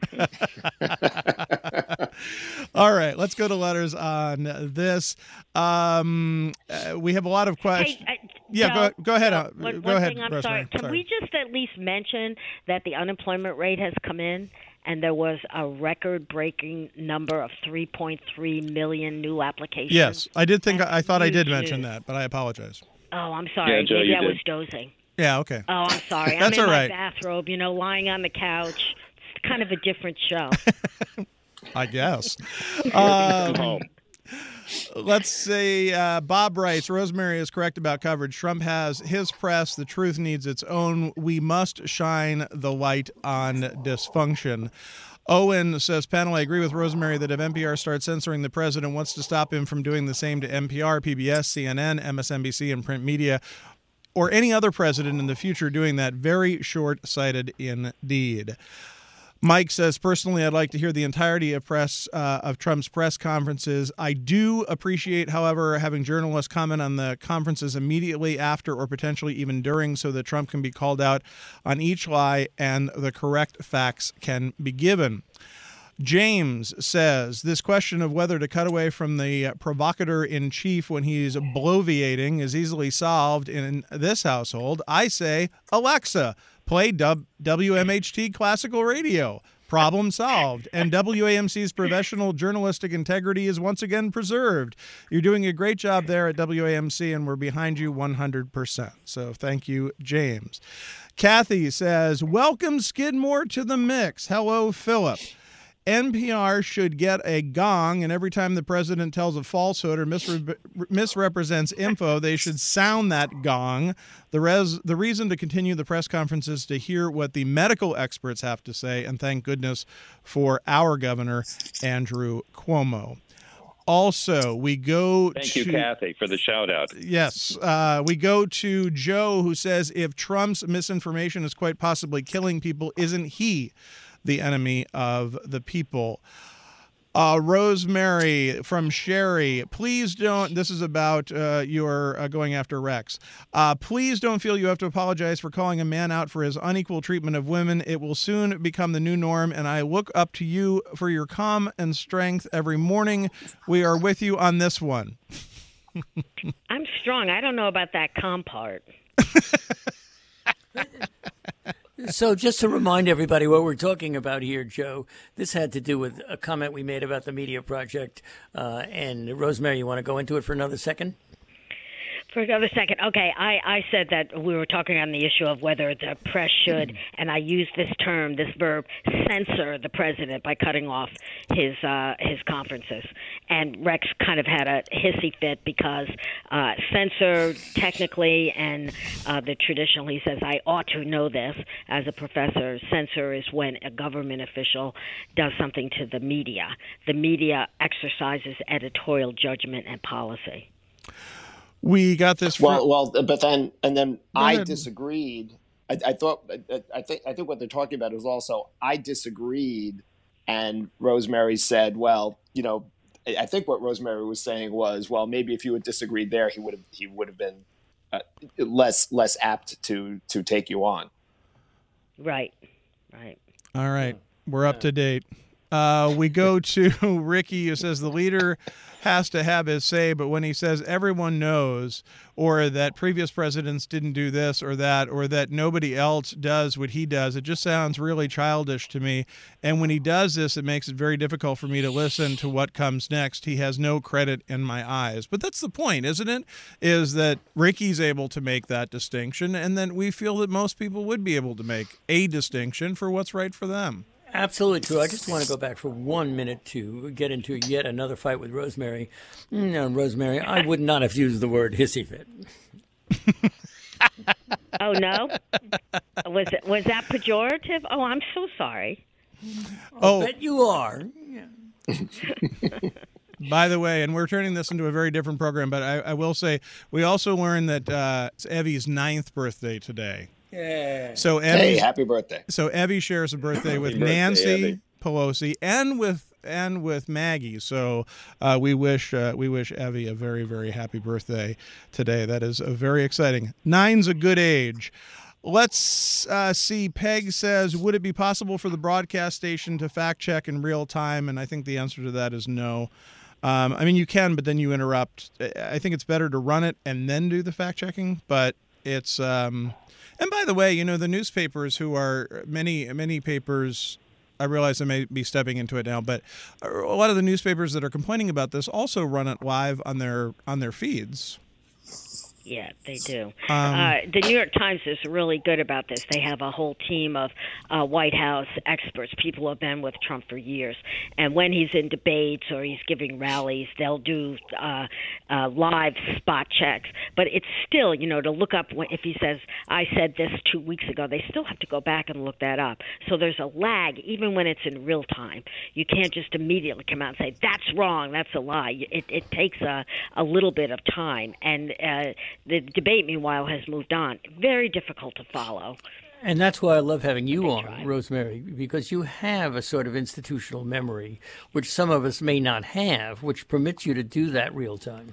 A: All right, let's go to letters on this. Um, uh, we have a lot of questions.
E: Hey, uh,
A: yeah,
E: Joe,
A: go, go ahead.
E: Joe,
A: Uh,
E: one,
A: go
E: one
A: ahead,
E: thing, I'm
A: Rosemary.
E: sorry. Can
A: Sorry.
E: we just at least mention that the unemployment rate has come in, and there was a record-breaking number of three point three million new applications?
A: Yes, I did think.
E: That's
A: I thought I did
E: huge
A: mention
E: news.
A: that, but I apologize.
E: Oh, I'm sorry.
B: Yeah, Joe,
E: Maybe
B: you
E: I
B: did.
E: was dozing.
A: Yeah, okay.
E: Oh, I'm sorry.
A: That's
E: I'm in
A: all
E: my
A: right.
E: bathrobe, you know, lying on the couch. It's kind of a different show.
A: I guess.
B: From
A: Um,
B: home.
A: let's say uh, Bob writes, Rosemary is correct about coverage. Trump has his press. The truth needs its own. We must shine the light on dysfunction. Owen says, panel, I agree with Rosemary that if N P R starts censoring the president, wants to stop him from doing the same to N P R, P B S, C N N, M S N B C, and print media, or any other president in the future doing that. Very short-sighted indeed. Mike says, personally, I'd like to hear the entirety of press uh, of Trump's press conferences. I do appreciate, however, having journalists comment on the conferences immediately after or potentially even during so that Trump can be called out on each lie and the correct facts can be given. James says, this question of whether to cut away from the provocateur-in-chief when he's bloviating is easily solved in this household. I say, Alexa, play W M H T classical radio. Problem solved. And W A M C's professional journalistic integrity is once again preserved. You're doing a great job there at W A M C, and we're behind you one hundred percent. So thank you, James. Kathy says, welcome Skidmore to the mix. Hello, Philip. N P R should get a gong, and every time the president tells a falsehood or misre- misrepresents info, they should sound that gong. The, res- the reason to continue the press conference is to hear what the medical experts have to say, and thank goodness for our governor, Andrew Cuomo. Also, we go
B: Thank
A: to...
B: you, Kathy, for the shout-out.
A: Yes. Uh, we go to Joe, who says, if Trump's misinformation is quite possibly killing people, isn't he the enemy of the people? Uh, Rosemary from Sherry, please don't, this is about uh, your uh, going after Rex. Uh, please don't feel you have to apologize for calling a man out for his unequal treatment of women. It will soon become the new norm, and I look up to you for your calm and strength every morning. We are with you on this one.
E: I'm strong. I don't know about that calm part.
C: So just to remind everybody what we're talking about here, Joe, this had to do with a comment we made about the Media Project. Uh, and Rosemary, you want to go into it for another second?
E: For another second. Okay, I, I said that we were talking on the issue of whether the press should, and I used this term, this verb, censor the president by cutting off his uh, his conferences. And Rex kind of had a hissy fit because uh, censor technically and uh, the traditional, he says, I ought to know this as a professor. Censor is when a government official does something to the media. The media exercises editorial judgment and policy.
A: We got this. From-
D: well, well, but then and then
A: Go
D: I
A: ahead.
D: disagreed. I, I thought I, I think I think what they're talking about is also I disagreed, and Rosemary said, "Well, you know, I I think what Rosemary was saying was, well, maybe if you had disagreed there, he would have he would have been uh, less less apt to to take you on."
E: Right, right.
A: All right. We're up to date. Uh, we go to Ricky, who says the leader has to have his say, but when he says everyone knows, or that previous presidents didn't do this or that, or that nobody else does what he does, it just sounds really childish to me. And when he does this, it makes it very difficult for me to listen to what comes next. He has no credit in my eyes. But that's the point, isn't it? Is that Ricky's able to make that distinction, and then we feel that most people would be able to make a distinction for what's right for them.
C: Absolutely true. I just want to go back for one minute to get into yet another fight with Rosemary. No, Rosemary, I would not have used the word hissy fit.
E: Oh, no? Was it, was that pejorative? Oh, I'm so sorry.
A: Oh,
C: I bet you are.
A: by the way, and we're turning this into a very different program, but I, I will say we also learned that uh, it's Evie's ninth birthday today.
C: Yeah.
A: So
D: Hey,
A: Evie's,
D: happy birthday!
A: so Evie shares a birthday with
B: birthday,
A: Nancy
B: Evie.
A: Pelosi and with and with Maggie. So uh, we wish uh, we wish Evie a very very happy birthday today. That is a very exciting. Nine's a good age. Let's uh, see. Peg says, would it be possible for the broadcast station to fact check in real time? And I think the answer to that is no. Um, I mean, you can, but then you interrupt. I think it's better to run it and then do the fact checking. But it's um, and by the way, you know, the newspapers who are many many papers. I realize I may be stepping into it now, but a lot of the newspapers that are complaining about this also run it live on their on their feeds.
E: Yeah, they do.
A: Um,
E: uh, the New York Times is really good about this. They have a whole team of uh, White House experts, people who have been with Trump for years. And when he's in debates or he's giving rallies, they'll do uh, uh, live spot checks. But it's still, you know, to look up when, if he says, I said this two weeks ago, they still have to go back and look that up. So there's a lag, even when it's in real time. You can't just immediately come out and say, that's wrong, that's a lie. It, it takes a, a little bit of time. And uh, the debate, meanwhile, has moved on. Very difficult to follow.
C: And that's why I love having you on, Rosemary, because you have a sort of institutional memory, which some of us may not have, which permits you to do that real time.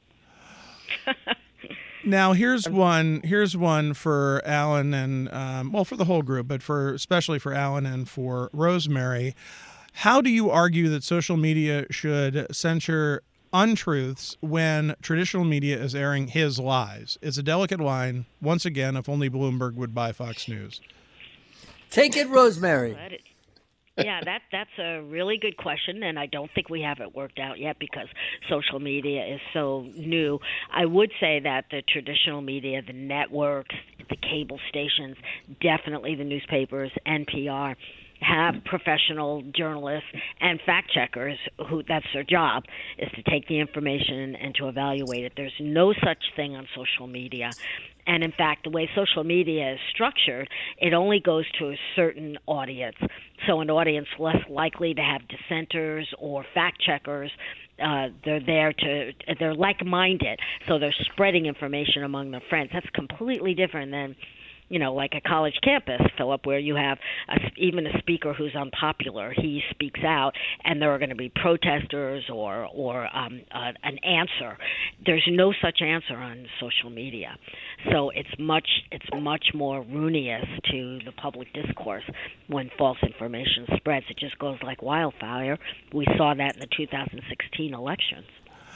A: Now, here's one. Here's one for Alan and um, well, for the whole group, but for especially for Alan and for Rosemary. How do you argue that social media should censor untruths when traditional media is airing his lies? It's a delicate line. Once again, if only Bloomberg would buy Fox News.
C: Take it, Rosemary.
E: Yeah, that that's a really good question, and I don't think we have it worked out yet because social media is so new. I would say that the traditional media, the networks, the cable stations, definitely the newspapers, N P R, have professional journalists and fact checkers who that's their job, is to take the information and to evaluate it. There's no such thing on social media. And in fact, the way social media is structured, it only goes to a certain audience. So an audience less likely to have dissenters or fact checkers. Uh, they're there to, they're like-minded. So they're spreading information among their friends. That's completely different than, you know, like a college campus, Philip, where you have a, even a speaker who's unpopular. He speaks out, and there are going to be protesters or or um, uh, an answer. There's no such answer on social media, so it's much it's much more ruinous to the public discourse when false information spreads. It just goes like wildfire. We saw that in the two thousand sixteen elections.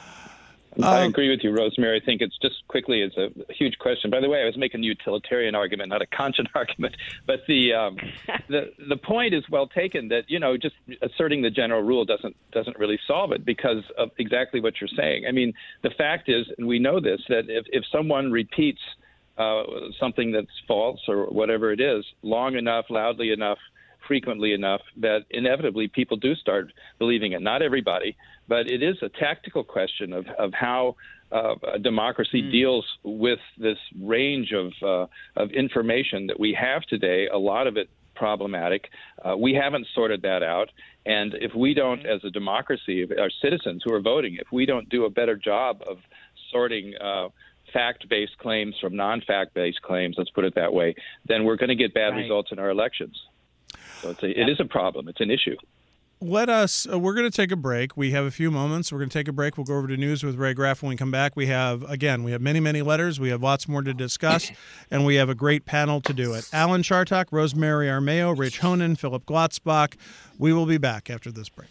B: I agree with you, Rosemary. I think it's just quickly, it's a huge question. By the way, I was making a utilitarian argument, not a conscience argument. But the um, the the point is well taken that, you know, just asserting the general rule doesn't doesn't really solve it because of exactly what you're saying. I mean, the fact is, and we know this, that if, if someone repeats uh, something that's false or whatever it is long enough, loudly enough, frequently enough, that inevitably people do start believing it. Not everybody, but it is a tactical question of, of how uh, a democracy mm. deals with this range of uh, of information that we have today, a lot of it problematic. Uh, we haven't sorted that out. And if we don't, as a democracy, our citizens who are voting, if we don't do a better job of sorting uh, fact-based claims from non-fact-based claims, let's put it that way, then we're going to get bad right. results in our elections. So it's a, it is a problem. It's an issue.
A: Let us, uh, we're going to take a break. We have a few moments. We're going to take a break. We'll go over to news with Ray Graff. When we come back, we have, again, we have many, many letters. We have lots more to discuss, and we have a great panel to do it. Alan Chartock, Rosemary Armao, Rich Honan, Philip Glotzbach. We will be back after this break.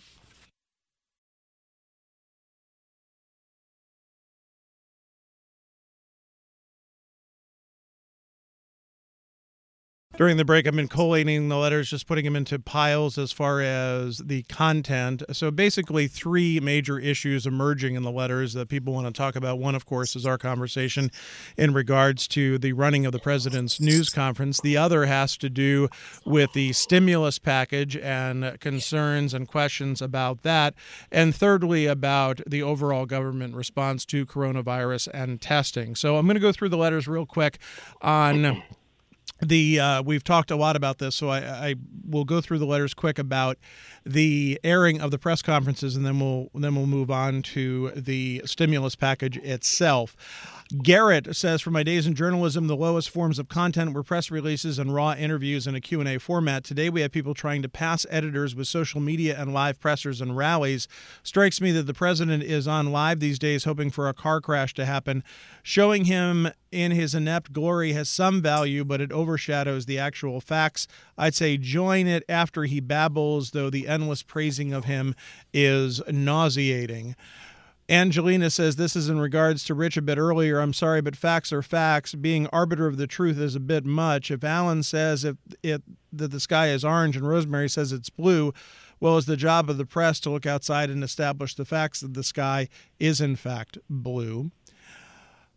A: During the break, I've been collating the letters, just putting them into piles as far as the content. So basically three major issues emerging in the letters that people want to talk about. One, of course, is our conversation in regards to the running of the president's news conference. The other has to do with the stimulus package and concerns and questions about that. And thirdly, about the overall government response to coronavirus and testing. So I'm going to go through the letters real quick on... The uh, we've talked a lot about this, so I, I will go through the letters quick about the airing of the press conferences, and then we'll then we'll move on to the stimulus package itself. Garrett says, for my days in journalism, the lowest forms of content were press releases and raw interviews in a Q and A format. Today, we have people trying to pass editors with social media and live pressers and rallies. Strikes me that the president is on live these days hoping for a car crash to happen. Showing him in his inept glory has some value, but it overshadows the actual facts. I'd say join it after he babbles, though the endless praising of him is nauseating. Angelina says, this is in regards to Rich a bit earlier. I'm sorry, but facts are facts. Being arbiter of the truth is a bit much. If Alan says if it, that the sky is orange and Rosemary says it's blue, well, it's the job of the press to look outside and establish the facts that the sky is, in fact, blue.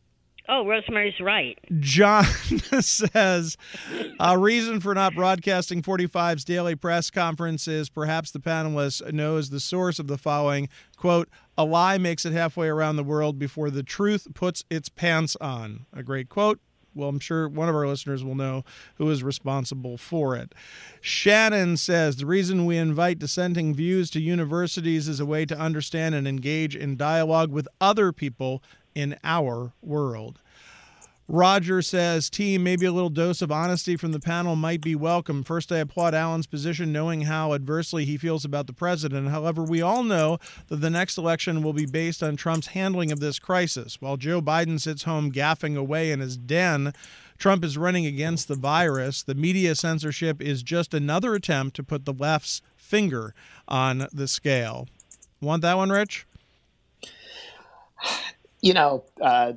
E: Oh, Rosemary's right.
A: John says, a reason for not broadcasting forty-five's daily press conference is perhaps the panelist knows the source of the following, quote, a lie makes it halfway around the world before the truth puts its pants on. A great quote. Well, I'm sure one of our listeners will know who is responsible for it. Shannon says, the reason we invite dissenting views to universities is a way to understand and engage in dialogue with other people in our world. Roger says, team, maybe a little dose of honesty from the panel might be welcome. First, I applaud Alan's position, knowing how adversely he feels about the president. However, we all know that the next election will be based on Trump's handling of this crisis. While Joe Biden sits home gaffing away in his den, Trump is running against the virus. The media censorship is just another attempt to put the left's finger on the scale. Want that one, Rich?
D: You know, uh,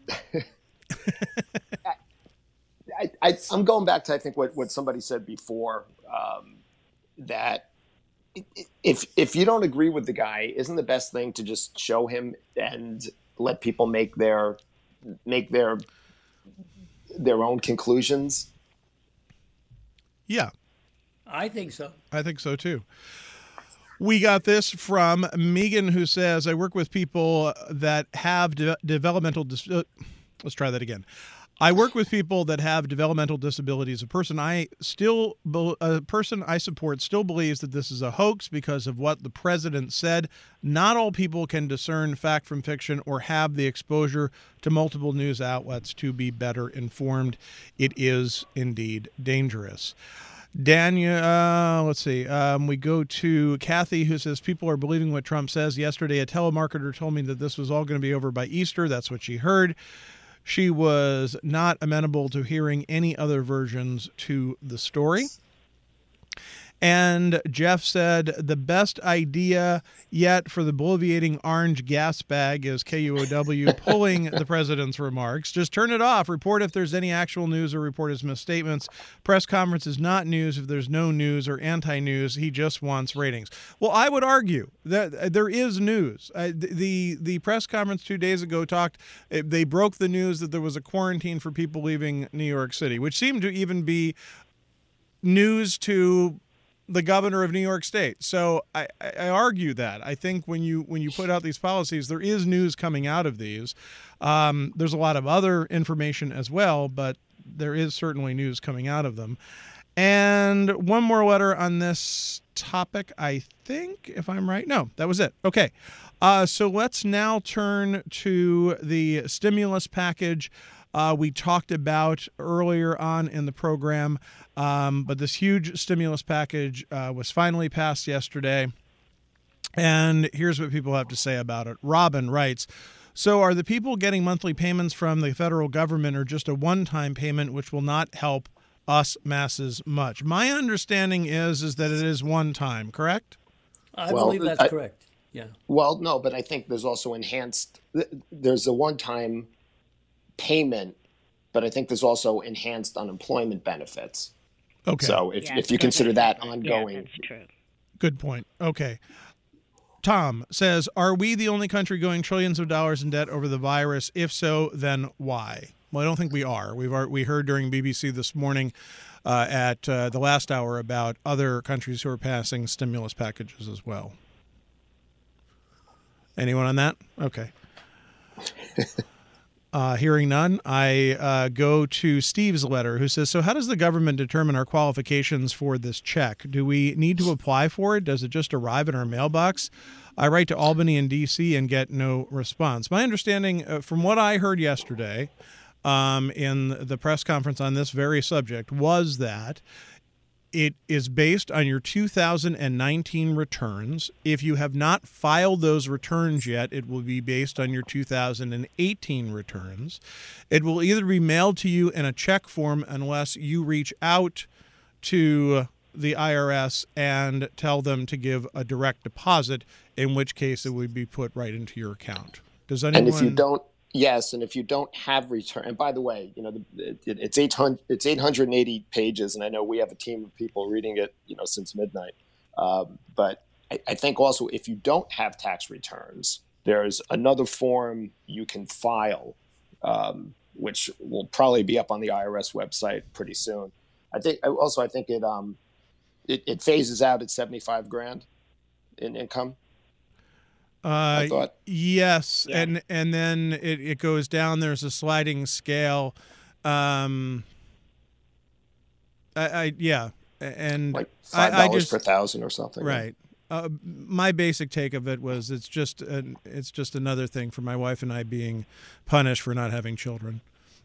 D: I, I, I'm going back to, I think, what, what somebody said before, um, that if if you don't agree with the guy, isn't the best thing to just show him and let people make their make their their own conclusions?
A: Yeah.
C: I think so.
A: I think so, too. We got this from Megan, who says, I work with people that have de- developmental dis- uh, let's try that again. I work with people that have developmental disabilities. A person I still be- a person I support still believes that this is a hoax because of what the president said. Not all people can discern fact from fiction or have the exposure to multiple news outlets to be better informed. It is indeed dangerous. Daniel, uh, let's see. Um, we go to Kathy, who says, people are believing what Trump says. Yesterday, a telemarketer told me that this was all going to be over by Easter. That's what she heard. She was not amenable to hearing any other versions to the story. And Jeff said, the best idea yet for the bloviating orange gas bag is K U O W pulling the president's remarks. Just turn it off. Report if there's any actual news or report his misstatements. Press conference is not news if there's no news or anti-news. He just wants ratings. Well, I would argue that there is news. Uh, the, the press conference two days ago talked, they broke the news that there was a quarantine for people leaving New York City, which seemed to even be news to the governor of New York State. So I, I argue that. I think when you when you put out these policies, there is news coming out of these. Um, there's a lot of other information as well, but there is certainly news coming out of them. And one more letter on this topic, I think, if I'm right. No, that was it. Okay. Uh, so let's now turn to the stimulus package Uh, we talked about earlier on in the program, um, but this huge stimulus package uh, was finally passed yesterday. And here's what people have to say about it. Robin writes, so are the people getting monthly payments from the federal government or just a one-time payment which will not help us masses much? My understanding is, is that it is one time, correct?
C: I
D: well,
C: believe that's
D: I,
C: correct. Yeah.
D: Well, no, but I think there's also enhanced, there's a one-time payment, but I think there's also enhanced unemployment benefits.
A: Okay.
D: So if,
E: Yeah,
D: if you consider that ongoing.
E: Yeah, that's true.
A: Good point. Okay. Tom says, are we the only country going trillions of dollars in debt over the virus? If so, then why? Well, I don't think we are. We've we heard during B B C this morning uh, at uh, the last hour about other countries who are passing stimulus packages as well. Anyone on that? Okay. Uh, hearing none, I uh, go to Steve's letter, who says, so how does the government determine our qualifications for this check? Do we need to apply for it? Does it just arrive in our mailbox? I write to Albany and D C and get no response. My understanding, uh, from what I heard yesterday um, in the press conference on this very subject, was that it is based on your two thousand nineteen returns. If you have not filed those returns yet, it will be based on your two thousand eighteen returns. It will either be mailed to you in a check form unless you reach out to the I R S and tell them to give a direct deposit, in which case it would be put right into your account. Does anyone...
D: And if you don't, yes, and if you don't have return, and by the way, you know, the, it, it's eight hundred, it's eight hundred eighty pages, and I know we have a team of people reading it, you know, since midnight. Um, but I, I think also if you don't have tax returns, there's another form you can file um, which will probably be up on the I R S website pretty soon. I think also I think it um it, it phases out at seventy-five grand in income.
A: Uh,
D: I thought.
A: Yes,
E: Yeah.
A: and and then it, it goes down. There's a sliding scale. Um, I, I yeah, and
D: Like five
A: I, I
D: dollars
A: just
D: per thousand or something.
A: right. Uh, my basic take of it was it's just an, it's just another thing for my wife and I being punished for not having children.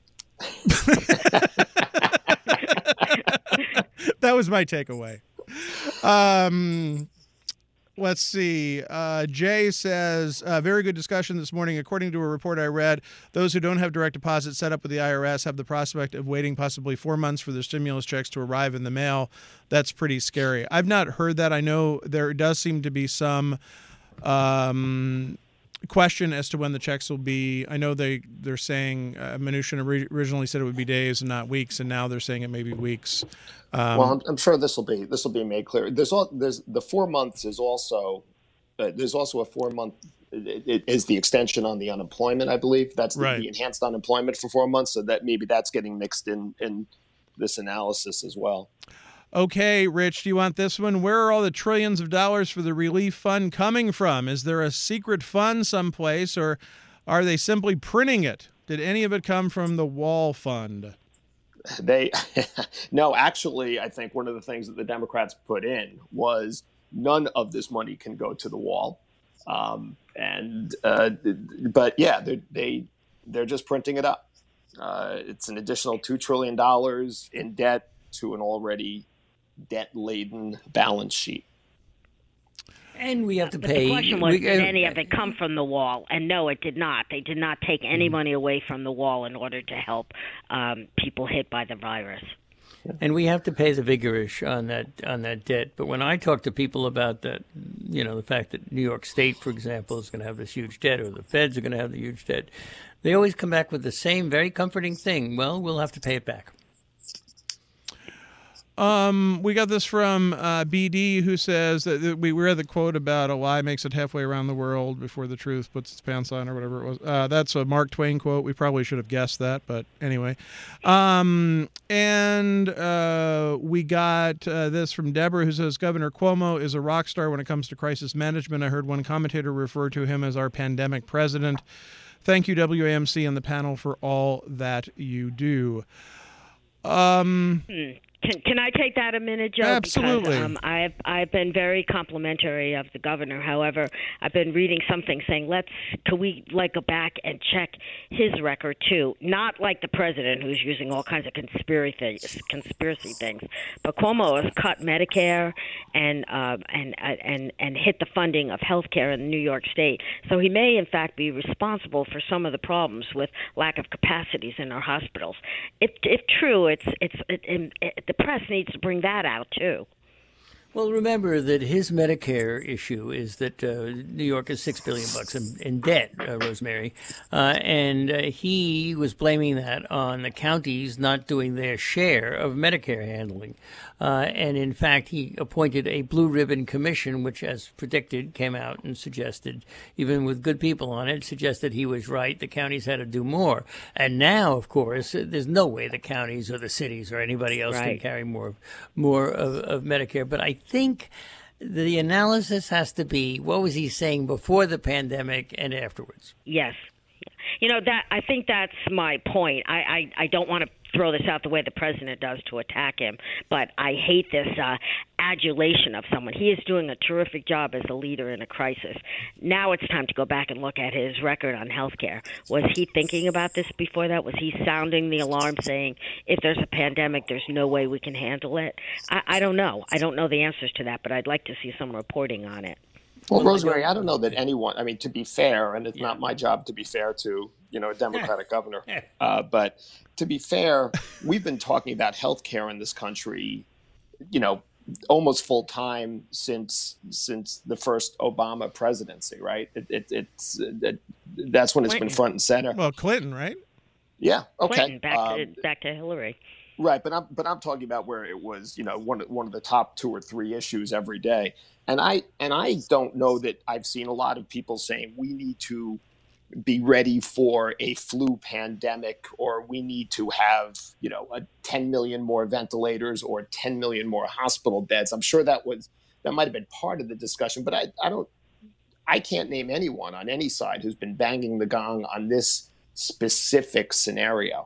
A: That was my takeaway. Um, let's see. Uh, Jay says, uh, very good discussion this morning. According to a report I read, those who don't have direct deposit set up with the I R S have the prospect of waiting possibly four months for their stimulus checks to arrive in the mail. That's pretty scary. I've not heard that. I know there does seem to be some um, question as to when the checks will be. I know they, they're saying, uh, Mnuchin originally said it would be days and not weeks, and now they're saying it may be weeks. Um,
D: Well, I'm, I'm sure this will be this will be made clear. There's all there's the four months is also uh, there's also a four month it, it is the extension on the unemployment. I believe that's the,
A: Right.
D: the enhanced unemployment for four months. So that maybe that's getting mixed in in this analysis as well.
A: Okay, Rich, do you want this one? Where are all the trillions of dollars for the relief fund coming from? Is there a secret fund someplace, or are they simply printing it? Did any of it come from the Wall Fund?
D: They no, actually, I think one of the things that the Democrats put in was none of this money can go to the wall, um, and uh, but yeah, they they they're just printing it up. Uh, it's an additional two trillion dollars in debt to an already debt-laden balance sheet.
C: And we have to
E: But
C: pay.
E: the question was,
C: we-
E: did any of it come from the wall? And no, it did not. They did not take any
C: Mm-hmm.
E: money away from the wall in order to help um, people hit by the virus.
C: And we have to pay the vigorish on that on that debt. But when I talk to people about that, you know, the fact that New York State, for example, is going to have this huge debt, or the feds are going to have the huge debt, they always come back with the same very comforting thing. Well, we'll have to pay it back.
A: Um, we got this from uh, B D, who says that that we read the quote about a lie makes it halfway around the world before the truth puts its pants on, or whatever it was. Uh, that's a Mark Twain quote. We probably should have guessed that, but anyway. Um, and uh, we got uh, this from Deborah, who says Governor Cuomo is a rock star when it comes to crisis management. I heard one commentator refer to him as our pandemic president. Thank you, W A M C, and the panel for all that you do. Um,
E: Hmm. Can, can I take that a minute, Joe?
A: Absolutely.
E: Because um, I've I've been very complimentary of the governor. However, I've been reading something saying let's can we like go back and check his record too? Not like the president who's using all kinds of conspiracy things, conspiracy things, but Cuomo has cut Medicare and uh, and and and hit the funding of health care in New York State. So he may in fact be responsible for some of the problems with lack of capacities in our hospitals. If if true, it's it's it, it, it, the press needs to bring that out too.
C: Well, remember that his Medicare issue is that uh, New York is six billion bucks in, in debt, uh, Rosemary, uh, and uh, he was blaming that on the counties not doing their share of Medicare handling. Uh, and in fact, he appointed a blue ribbon commission, which, as predicted, came out and suggested, even with good people on it, suggested he was right. The counties had to do more. And now, of course, there's no way the counties or the cities or anybody else
E: Right.
C: can carry more, more of, of Medicare. But I think the analysis has to be, what was he saying before the pandemic and afterwards?
E: Yes. You know, that I think that's my point. I, I, I don't want to throw this out the way the president does to attack him, but I hate this uh, adulation of someone. He is doing a terrific job as a leader in a crisis. Now it's time to go back and look at his record on health care. Was he thinking about this before that? Was he sounding the alarm saying, if there's a pandemic, there's no way we can handle it? I, I don't know. I don't know the answers to that, but I'd like to see some reporting on it.
D: Well,
C: Well, I
D: Rosemary,
C: don't-
D: I don't know that anyone, I mean, to be fair, and it's
C: Yeah.
D: not my job to be fair to, you know, a Democratic governor, uh, but to be fair, we've been talking about healthcare in this country, you know, almost full time since since the first Obama presidency, right? It, it, it's it, that's when it's been
E: Clinton.
D: front and center.
A: well, Clinton, right?
D: Yeah, okay.
E: Clinton, back
D: Um,
E: to back to Hillary.
D: Right, but I'm but I'm talking about where it was, you know, one of- one of the top two or three issues every day, and I and I don't know that I've seen a lot of people saying we need to be ready for a flu pandemic, or we need to have, you know, a ten million more ventilators or ten million more hospital beds. I'm sure that was, that might have been part of the discussion, but I, I don't, I can't name anyone on any side who's been banging the gong on this specific scenario.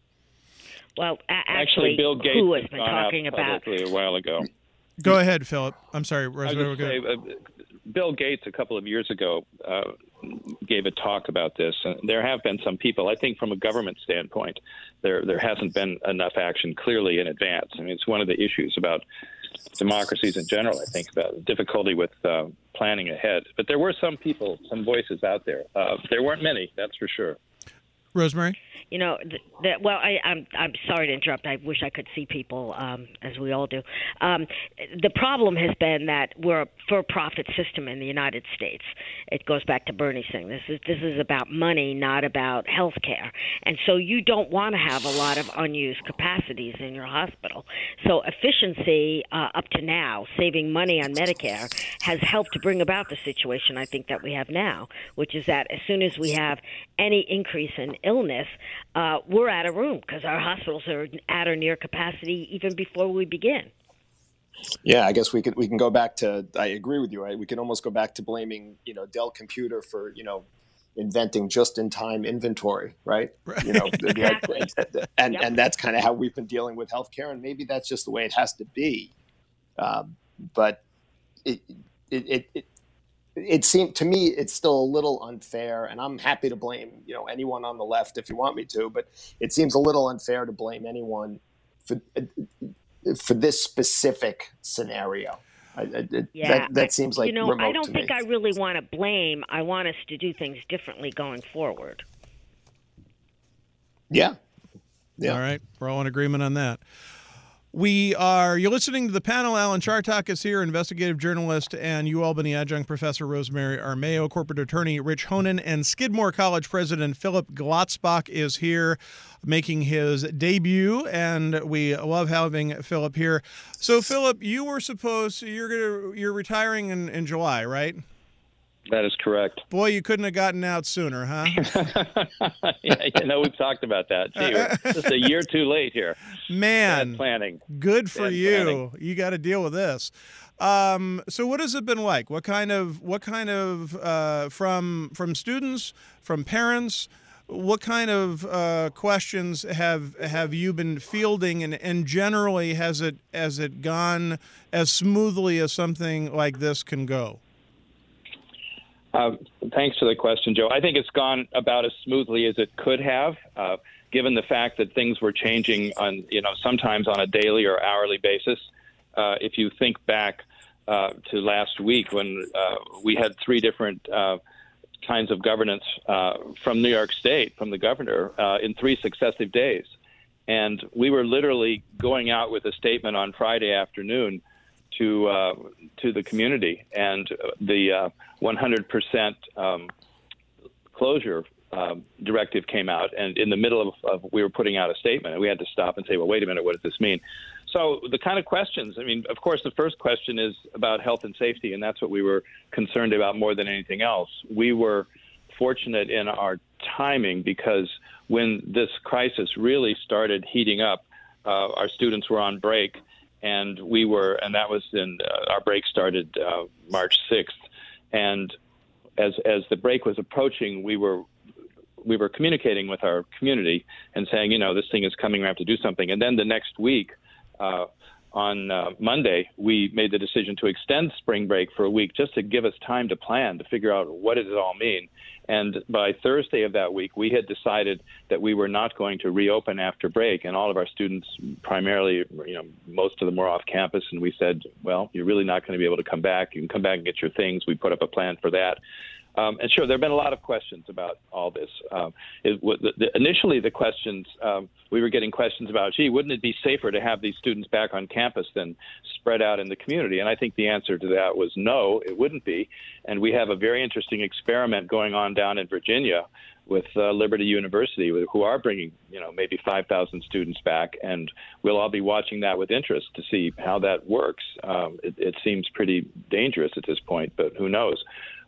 E: Well, a- actually,
B: actually, Bill Gates
E: who has
B: has
E: been
B: gone
E: talking
B: out
E: about
B: publicly a while ago.
A: Go ahead, Philip. I'm sorry,
B: I was
A: Rosemary.
B: going to say, uh, Bill Gates a couple of years ago uh, gave a talk about this. And there have been some people, I think from a government standpoint, there there hasn't been enough action clearly in advance. I mean, it's one of the issues about democracies in general, I think, about difficulty with uh, planning ahead. But there were some people, some voices out there. Uh, there weren't many, that's for sure.
A: Rosemary?
E: You know, the, the, well, I, I'm I'm sorry to interrupt. I wish I could see people, um, as we all do. Um, the problem has been that we're a for-profit system in the United States. It goes back to Bernie's thing. This is this is about money, not about health care. And so you don't want to have a lot of unused capacities in your hospital. So efficiency uh, up to now, saving money on Medicare, has helped to bring about the situation I think that we have now, which is that as soon as we have any increase in illness, uh, we're out of room because our hospitals are at or near capacity even before we begin.
D: Yeah, I guess we could we can go back to. I agree with you. Right, we can almost go back to blaming you know Dell Computer for you know inventing just-in-time inventory, right? right. You know,
E: exactly.
D: and
E: yep.
D: and that's kind of how we've been dealing with healthcare, and maybe that's just the way it has to be. Um, but it it it. it It seemed to me it's still a little unfair, and I'm happy to blame you know anyone on the left if you want me to, but it seems a little unfair to blame anyone for for this specific scenario. I, I,
E: yeah,
D: that, that seems like
E: you know
D: remote
E: I don't
D: to
E: think
D: me.
E: I really want to blame. I want us to do things differently going forward.
D: Yeah, yeah.
A: All right, we're all in agreement on that. We are, you're listening to the panel. Alan Chartock is here, investigative journalist, and UAlbany adjunct professor Rosemary Armao, corporate attorney Rich Honan, and Skidmore College president Philip Glotzbach is here making his debut, and we love having Philip here. So, Philip, you were supposed, you're gonna, you're retiring in, in July, right?
B: That is correct.
A: Boy, you couldn't have gotten out sooner, huh?
B: yeah, you know, we've talked about that. Gee, we're just a year too late here.
A: Man,
B: Bad planning.
A: Good for
B: Bad
A: you.
B: planning.
A: You got to deal with this. Um, so, what has it been like? What kind of, what kind of, uh, from from students, from parents? What kind of uh, questions have have you been fielding, and, and generally has it has it gone as smoothly as something like this can go?
B: Uh, thanks for the question, Joe. I think it's gone about as smoothly as it could have, uh, given the fact that things were changing on, you know, sometimes on a daily or hourly basis. Uh, if you think back uh, to last week when uh, we had three different uh, kinds of governance uh, from New York State, from the governor, uh, in three successive days. And we were literally going out with a statement on Friday afternoon to uh, to the community, and the uh, one hundred percent um, closure um, directive came out, and in the middle of, of we were putting out a statement, and we had to stop and say, well, wait a minute, what does this mean? So the kind of questions, I mean, of course, the first question is about health and safety, and that's what we were concerned about more than anything else. We were fortunate in our timing because when this crisis really started heating up, uh, our students were on break. And we were, and that was in, uh, our break started uh, March sixth. And as as the break was approaching, we were we were communicating with our community and saying, you know, this thing is coming, we have to do something. And then the next week, uh, on uh, Monday, we made the decision to extend spring break for a week just to give us time to plan, to figure out what does it all mean. And by Thursday of that week, we had decided that we were not going to reopen after break. And all of our students, primarily, you know, most of them were off campus. And we said, well, you're really not going to be able to come back. You can come back and get your things. We put up a plan for that. Um, and sure, there have been a lot of questions about all this. Um, it, the, the, initially, the questions, um, we were getting questions about, gee, wouldn't it be safer to have these students back on campus than spread out in the community? And I think the answer to that was no, it wouldn't be. And we have a very interesting experiment going on down in Virginia with uh, Liberty University, who are bringing, you know, maybe five thousand students back. And we'll all be watching that with interest to see how that works. Um, it, it seems pretty dangerous at this point, but who knows?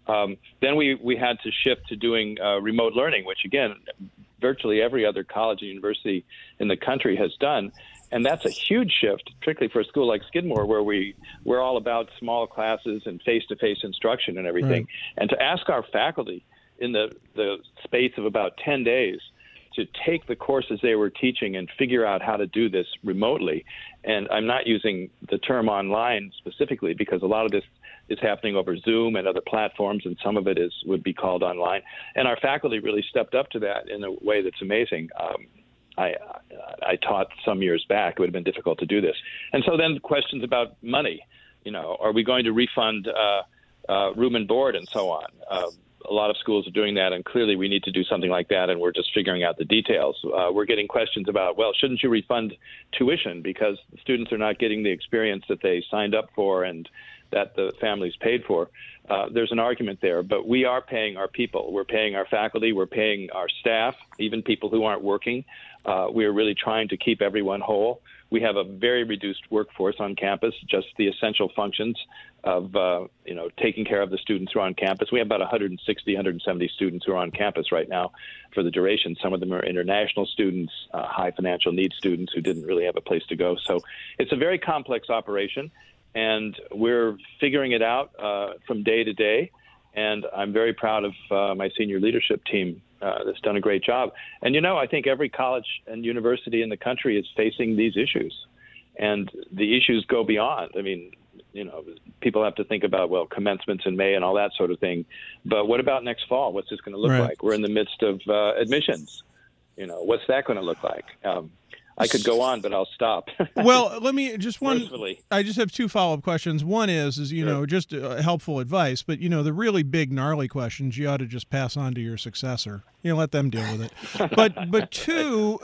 B: Um, then we, we had to shift to doing uh, remote learning, which, again, virtually every other college and university in the country has done. And that's a huge shift, particularly for a school like Skidmore, where we, we're all about small classes and face-to-face instruction and everything. Right. And to ask our faculty in the, the space of about ten days to take the courses they were teaching and figure out how to do this remotely. And I'm not using the term online specifically because a lot of this is happening over Zoom and other platforms, and some of it is would be called online. And our faculty really stepped up to that in a way that's amazing. Um, I, I taught some years back. It would have been difficult to do this. And so then questions about money. You know, are we going to refund uh, uh, room and board and so on? Uh, a lot of schools are doing that, and clearly we need to do something like that, and we're just figuring out the details. Uh, we're getting questions about, well, shouldn't you refund tuition because the students are not getting the experience that they signed up for and that the families paid for? Uh, there's an argument there, but we are paying our people. We're paying our faculty. We're paying our staff, even people who aren't working. Uh, we are really trying to keep everyone whole. We have a very reduced workforce on campus, just the essential functions of, uh, you know, taking care of the students who are on campus. We have about one hundred sixty, one hundred seventy students who are on campus right now for the duration. Some of them are international students, uh, high financial needs students who didn't really have a place to go. So it's a very complex operation, and we're figuring it out uh, from day to day. And I'm very proud of uh, my senior leadership team uh, that's done a great job. And, you know, I think every college and university in the country is facing these issues. And the issues go beyond. I mean, you know, people have to think about, well, commencements in May and all that sort of thing. But what about next fall? What's this going to look
A: right.
B: like? We're in the midst of uh, admissions. You know, what's that going to look like? Um, I could go on, but I'll stop.
A: Well, let me just one.
B: Forcefully.
A: I just have two follow-up questions. One is, is you
B: Sure.
A: know, just uh, helpful advice, but you know, the really big gnarly questions you ought to just pass on to your successor. You know, let them deal with it. But but two,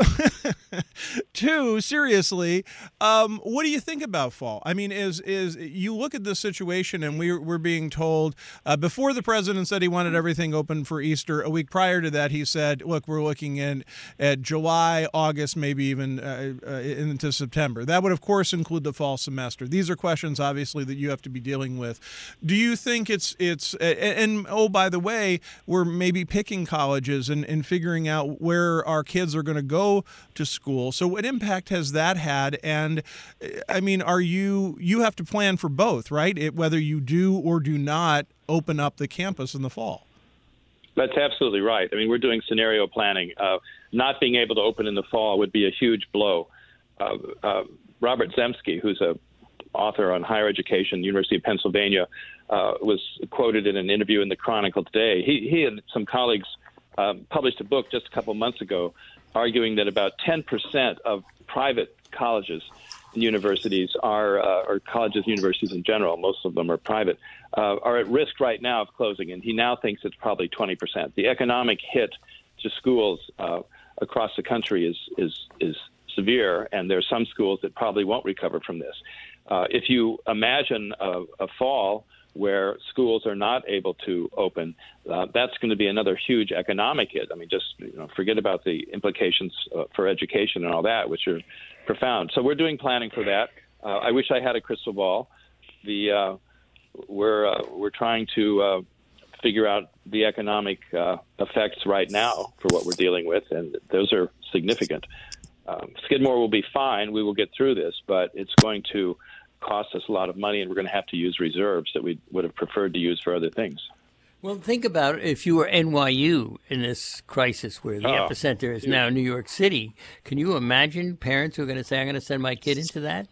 A: two seriously, um, what do you think about fall? I mean, is is you look at this situation, and we're we're being told uh, before the president said he wanted everything open for Easter. A week prior to that, he said, "Look, we're looking in at July, August, maybe even uh, uh, into September." That would, of course, include the fall semester. These are questions, obviously, that you have to be dealing with. Do you think it's it's and, and oh, by the way, we're maybe picking colleges and, and figuring out where our kids are going to go to school. So what impact has that had? And I mean, are you, you have to plan for both, right? It, whether you do or do not open up the campus in the fall.
B: That's absolutely right. I mean, we're doing scenario planning. Uh, not being able to open in the fall would be a huge blow. Uh, uh, Robert Zemsky, who's a author on higher education, University of Pennsylvania, uh, was quoted in an interview in the Chronicle today. He, he and some colleagues uh, published a book just a couple months ago arguing that about ten percent of private colleges and universities are, uh, or colleges and universities in general, most of them are private, uh, are at risk right now of closing. And he now thinks it's probably twenty percent. The economic hit to schools uh, across the country is, is, is severe, and there are some schools that probably won't recover from this. Uh, if you imagine a, a fall where schools are not able to open, uh, that's going to be another huge economic hit. I mean, just you know, forget about the implications uh, for education and all that, which are profound. So we're doing planning for that. Uh, I wish I had a crystal ball. The uh, we're uh, we're trying to uh, figure out the economic uh, effects right now for what we're dealing with, and those are significant. Um, Skidmore will be fine. We will get through this, but it's going to cost us a lot of money, and we're going to have to use reserves that we would have preferred to use for other things.
C: Well, think about if you were N Y U in this crisis where the
B: oh,
C: epicenter is now New York City. Can you imagine parents who are going to say, I'm going to send my kid into that?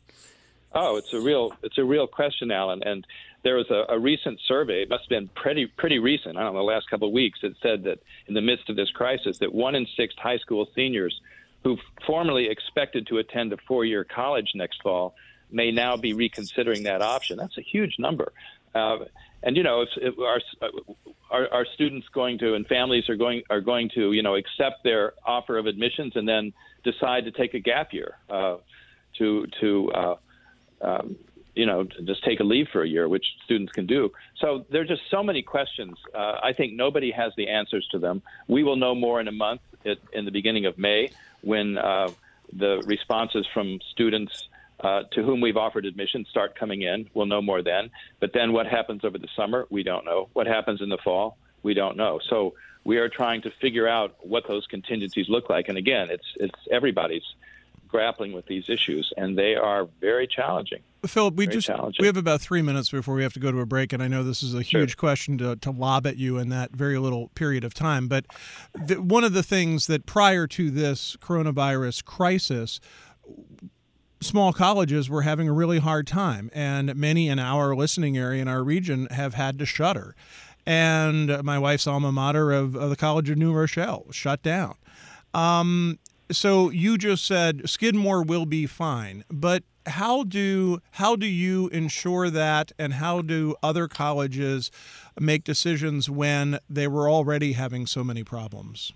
B: Oh, it's a real it's a real question, Alan. And there was a, a recent survey, it must have been pretty pretty recent, I don't know, the last couple of weeks, that said that in the midst of this crisis, that one in six high school seniors who formerly expected to attend a four-year college next fall may now be reconsidering that option. That's a huge number. Uh, and, you know, if, if our, our, our students going to and families are going are going to, you know, accept their offer of admissions and then decide to take a gap year uh, to, to uh, um, you know, to just take a leave for a year, which students can do. So there are just so many questions. Uh, I think nobody has the answers to them. We will know more in a month at, in the beginning of May when uh, the responses from students uh, to whom we've offered admission start coming in. We'll know more then. But then what happens over the summer, we don't know. What happens in the fall, we don't know. So we are trying to figure out what those contingencies look like. And again, it's it's everybody's grappling with these issues, and they are very challenging.
A: Philip, we
B: very
A: just
B: challenging.
A: we have about three minutes before we have to go to a break, and I know this is a huge
B: Sure.
A: question to, to lob at you in that very little period of time. But the, one of the things that prior to this coronavirus crisis, small colleges were having a really hard time, and many in our listening area in our region have had to shutter. And my wife's alma mater of, of the College of New Rochelle shut down. Um, so you just said Skidmore will be fine, but how do how do you ensure that, and how do other colleges make decisions when they were already having so many problems?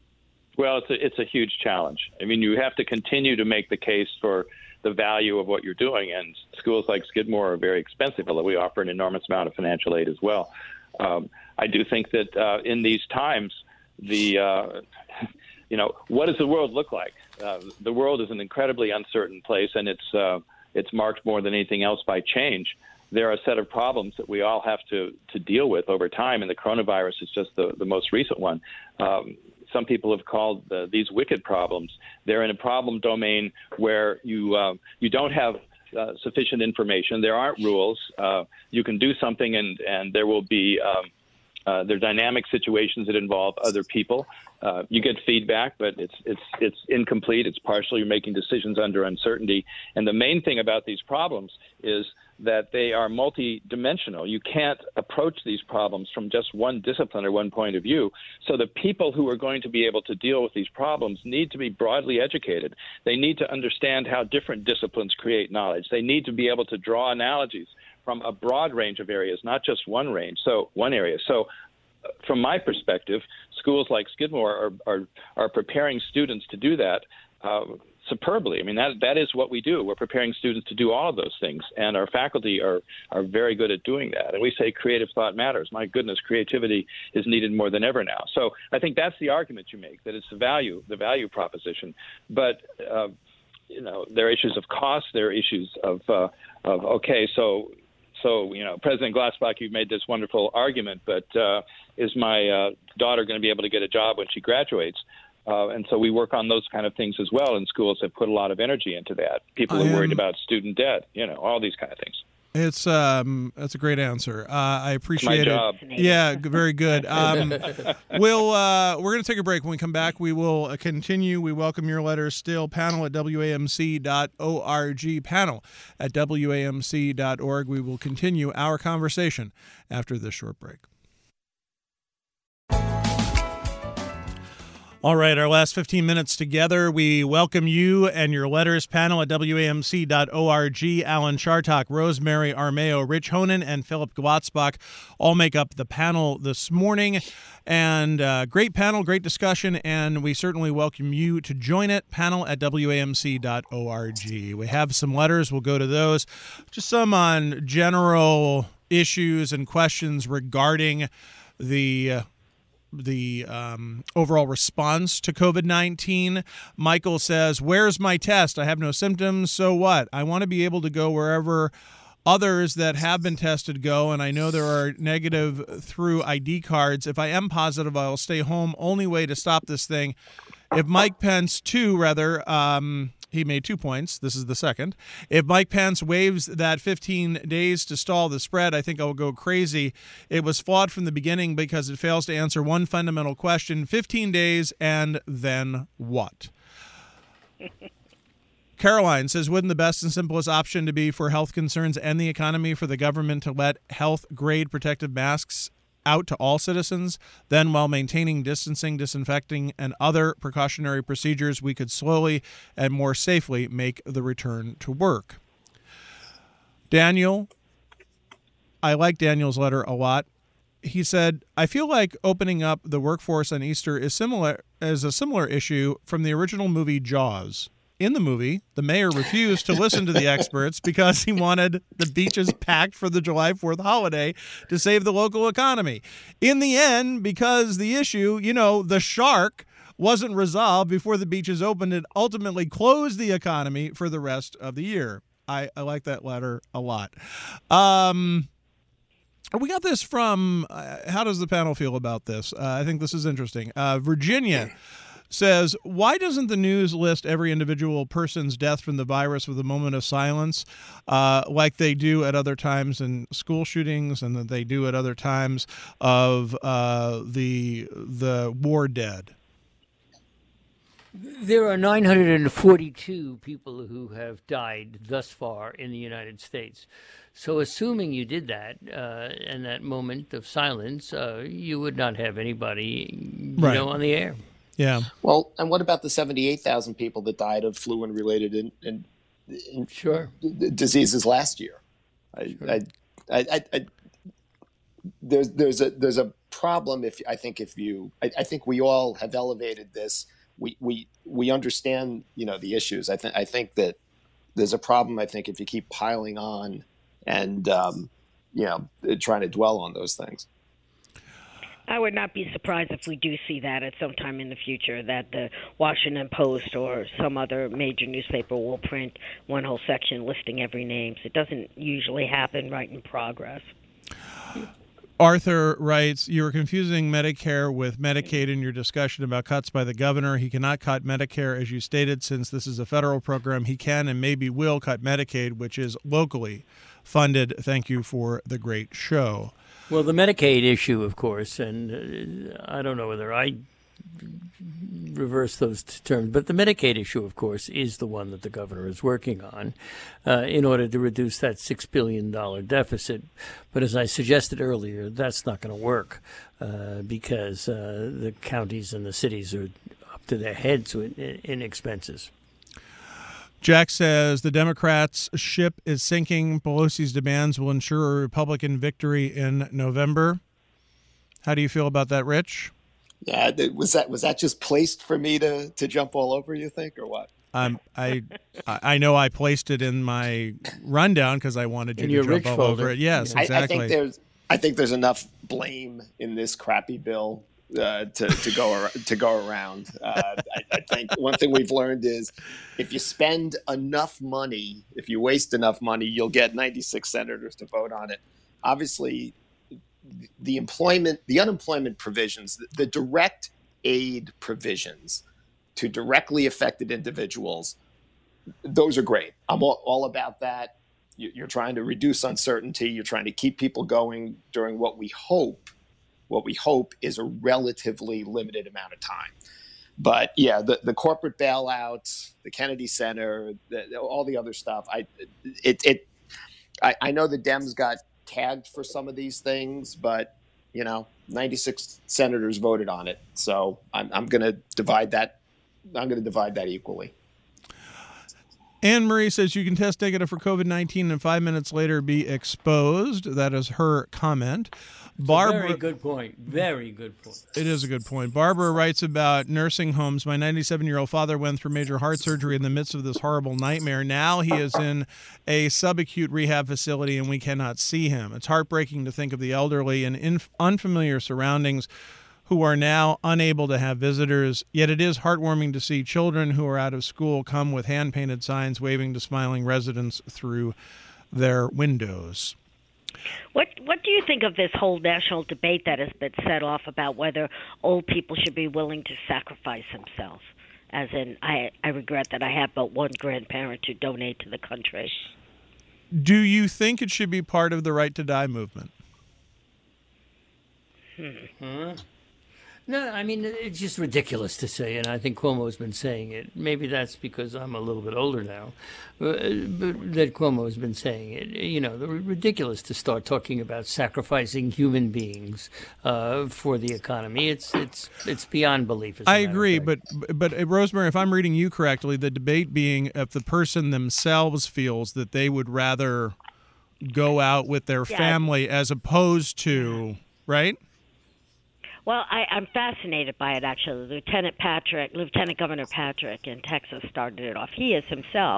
B: Well, it's a, it's a huge challenge. I mean, you have to continue to make the case for the value of what you're doing, and schools like Skidmore are very expensive, although we offer an enormous amount of financial aid as well. Um, I do think that uh, in these times, the uh, you know, what does the world look like? Uh, the world is an incredibly uncertain place, and it's uh, it's marked more than anything else by change. There are a set of problems that we all have to to deal with over time, and the coronavirus is just the, the most recent one. Um, some people have called uh, these wicked problems. They're in a problem domain where you uh, you don't have uh, sufficient information. There aren't rules. Uh, you can do something, and and there will be um, uh, there are dynamic situations that involve other people. Uh, you get feedback, but it's it's it's incomplete. It's partial. You're making decisions under uncertainty. And the main thing about these problems is that they are multidimensional. You can't approach these problems from just one discipline or one point of view. So the people who are going to be able to deal with these problems need to be broadly educated. They need to understand how different disciplines create knowledge. They need to be able to draw analogies from a broad range of areas, not just one range, so one area. So from my perspective, schools like Skidmore are, are, are preparing students to do that uh, superbly. I mean, that that is what we do. We're preparing students to do all of those things, and our faculty are, are very good at doing that. And we say creative thought matters. My goodness, creativity is needed more than ever now. So I think that's the argument you make, that it's the value, the value proposition. But, uh, you know, there are issues of cost. There are issues of, uh, of okay, so... So, you know, President Glassbach, you've made this wonderful argument, but uh, is my uh, daughter going to be able to get a job when she graduates? Uh, and so we work on those kind of things as well, and schools have put a lot of energy into that. People are worried about student debt, you know, all these kind of things.
A: It's um, that's a great answer. Uh, I appreciate
B: it's my job.
A: it. Yeah, g- very good. Um, we'll uh, we're going to take a break. When we come back, we will uh, continue. We welcome your letters still. Panel at W A M C dot org. Panel at W A M C dot org. We will continue our conversation after this short break. All right, our last fifteen minutes together. We welcome you and your letters. Panel at W A M C dot org. Alan Chartock, Rosemary Armeo, Rich Honan, and Philip Glatzbach all make up the panel this morning. And uh, great panel, great discussion, and we certainly welcome you to join it. Panel at W A M C dot org. We have some letters. We'll go to those. Just some on general issues and questions regarding the... Uh, the um, overall response to COVID nineteen. Michael says, where's my test? I have no symptoms, so what? I want to be able to go wherever others that have been tested go, and I know there are negative through I D cards. If I am positive, I'll stay home. Only way to stop this thing. If Mike Pence, too, rather, um, he made two points. This is the second. If Mike Pence waives that fifteen days to stall the spread, I think I'll go crazy. It was flawed from the beginning because it fails to answer one fundamental question. fifteen days, and then what? Caroline says, wouldn't the best and simplest option to be for health concerns and the economy for the government to let health-grade protective masks out to all citizens? Then, while maintaining distancing, disinfecting, and other precautionary procedures, we could slowly and more safely make the return to work. Daniel, I like Daniel's letter a lot. He said, I feel like opening up the workforce on Easter is similar as a similar issue from the original movie Jaws. In the movie, the mayor refused to listen to the experts because he wanted the beaches packed for the July fourth holiday to save the local economy. In the end, because the issue, you know, the shark wasn't resolved before the beaches opened, it ultimately closed the economy for the rest of the year. I, I like that letter a lot. Um, we got this from, uh, how does the panel feel about this? Uh, I think this is interesting. Uh, Virginia says, why doesn't the news list every individual person's death from the virus with a moment of silence, uh, like they do at other times in school shootings and that they do at other times of uh, the the war dead?
C: There are nine hundred forty-two people who have died thus far in the United States. So assuming you did that uh, in that moment of silence, uh, you would not have anybody you
A: Right.
C: know, on the air.
A: Yeah.
D: Well, and what about the seventy-eight thousand people that died of flu and related in, in, in
C: Sure.
D: d- diseases last year? I,
C: Sure.
D: I, I, I, I, there's there's a there's a problem if I think if you I, I think we all have elevated this. We we we understand, you know, the issues. I think I think that there's a problem. I think if you keep piling on and um, you know, trying to dwell on those things.
E: I would not be surprised if we do see that at some time in the future, that the Washington Post or some other major newspaper will print one whole section listing every name. It doesn't usually happen right in progress.
A: Arthur writes, you are confusing Medicare with Medicaid in your discussion about cuts by the governor. He cannot cut Medicare, as you stated, since this is a federal program. He can and maybe will cut Medicaid, which is locally funded. Thank you for the great show.
C: Well, the Medicaid issue, of course, and uh, I don't know whether I reverse those t- terms, but the Medicaid issue, of course, is the one that the governor is working on uh, in order to reduce that six billion dollars deficit. But as I suggested earlier, that's not going to work uh, because uh, the counties and the cities are up to their heads in, in expenses.
A: Jack says the Democrats' ship is sinking. Pelosi's demands will ensure a Republican victory in November. How do you feel about that, Rich?
D: Yeah, th- was that was that just placed for me to to jump all over, you think, or what?
A: Um, I I know I placed it in my rundown because I wanted you
C: In
A: to
C: your
A: jump
C: Rich
A: all
C: folder.
A: over it. Yes,
D: I,
A: exactly.
D: I think there's I think there's enough blame in this crappy bill uh, to to go ar- to go around. Uh, I, I think one thing we've learned is if you spend enough money, if you waste enough money, you'll get ninety-six senators to vote on it. Obviously, the employment, the unemployment provisions, the, the direct aid provisions to directly affected individuals, those are great. I'm all, all about that. You, you're trying to reduce uncertainty. You're trying to keep people going during what we hope, what we hope is a relatively limited amount of time. But yeah, the, the corporate bailouts, the Kennedy Center, the, all the other stuff. I it it I, I know the Dems got tagged for some of these things, but you know, ninety-six senators voted on it, so I'm I'm going to divide that. I'm going to divide that equally.
A: Anne Marie says you can test negative for COVID nineteen and five minutes later be exposed. That is her comment. Barbara,
C: Very good point. Very good point.
A: It is a good point. Barbara writes about nursing homes. My ninety-seven-year-old father went through major heart surgery in the midst of this horrible nightmare. Now he is in a subacute rehab facility and we cannot see him. It's heartbreaking to think of the elderly in inf- unfamiliar surroundings who are now unable to have visitors. Yet it is heartwarming to see children who are out of school come with hand-painted signs waving to smiling residents through their windows.
E: What What do you think of this whole national debate that has been set off about whether old people should be willing to sacrifice themselves? As in, I I regret that I have but one grandparent to donate to the country.
A: Do you think it should be part of the right to die movement?
C: Hmm. Huh? No, I mean, it's just ridiculous to say, and I think Cuomo's been saying it. Maybe that's because I'm a little bit older now, but, but that Cuomo's been saying it. You know, ridiculous to start talking about sacrificing human beings uh, for the economy. It's it's it's beyond belief.
A: I agree, but but uh, Rosemary, if I'm reading you correctly, the debate being if the person themselves feels that they would rather go out with their
E: Yeah.
A: family as opposed to, right?
E: Well, I, I'm fascinated by it, actually. Lieutenant Patrick, Lieutenant Governor Patrick in Texas started it off. He is himself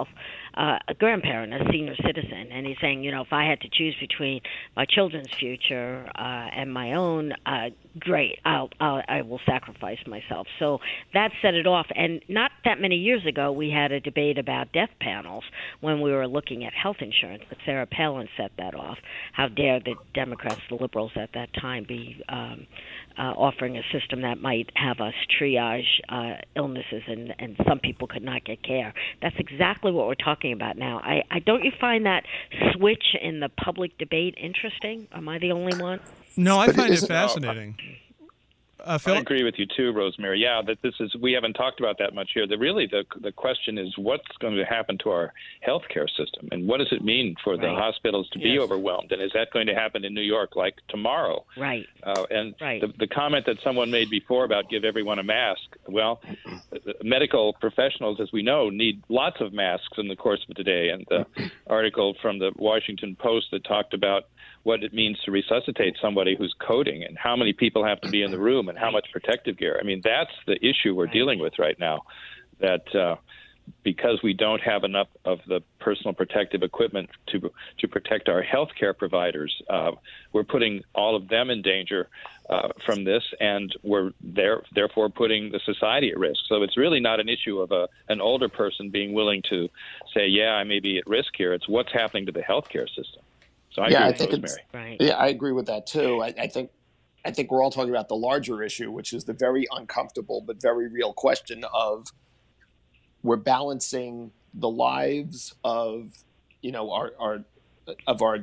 E: uh, a grandparent, a senior citizen, and he's saying, you know, if I had to choose between my children's future uh, and my own, uh, great, I'll, I'll I will sacrifice myself. So that set it off. And not that many years ago, we had a debate about death panels when we were looking at health insurance, but Sarah Palin set that off. How dare the Democrats, the liberals at that time, be um, uh, offering a system that might have us triage uh, illnesses, and, and some people could not get care. That's exactly what we're talking about now. I, I don't you find that switch in the public debate interesting? Am I the only one?
A: No, I
D: But
A: find
D: it
A: it fascinating. Uh, Phil?
B: I agree with you too, Rosemary. Yeah, that this is we haven't talked about that much here. The really the the question is what's going to happen to our healthcare system, and what does it mean for the
E: Right.
B: hospitals to be
C: Yes.
B: overwhelmed, and is that going to happen in New York like tomorrow?
E: Right.
B: Uh, and
E: Right.
B: the, the comment that someone made before about give everyone a mask, well, medical professionals, as we know, need lots of masks in the course of the day. And the article from the Washington Post that talked about what it means to resuscitate somebody who's coding and how many people have to be in the room and how much protective gear. I mean, that's the issue we're
E: Right.
B: dealing with right now, that uh, because we don't have enough of the personal protective equipment to to protect our healthcare providers, uh, we're putting all of them in danger uh, from this, and we're there, therefore putting the society at risk. So it's really not an issue of a, an older person being willing to say, yeah, I may be at risk here. It's what's happening to the healthcare system. So I
D: Yeah,
B: agree
D: I
B: with
D: think
B: Rosemary.
D: it's
E: Right.
D: yeah, I agree with that too. I, I think I think we're all talking about the larger issue, which is the very uncomfortable but very real question of we're balancing the lives of you know our, our of our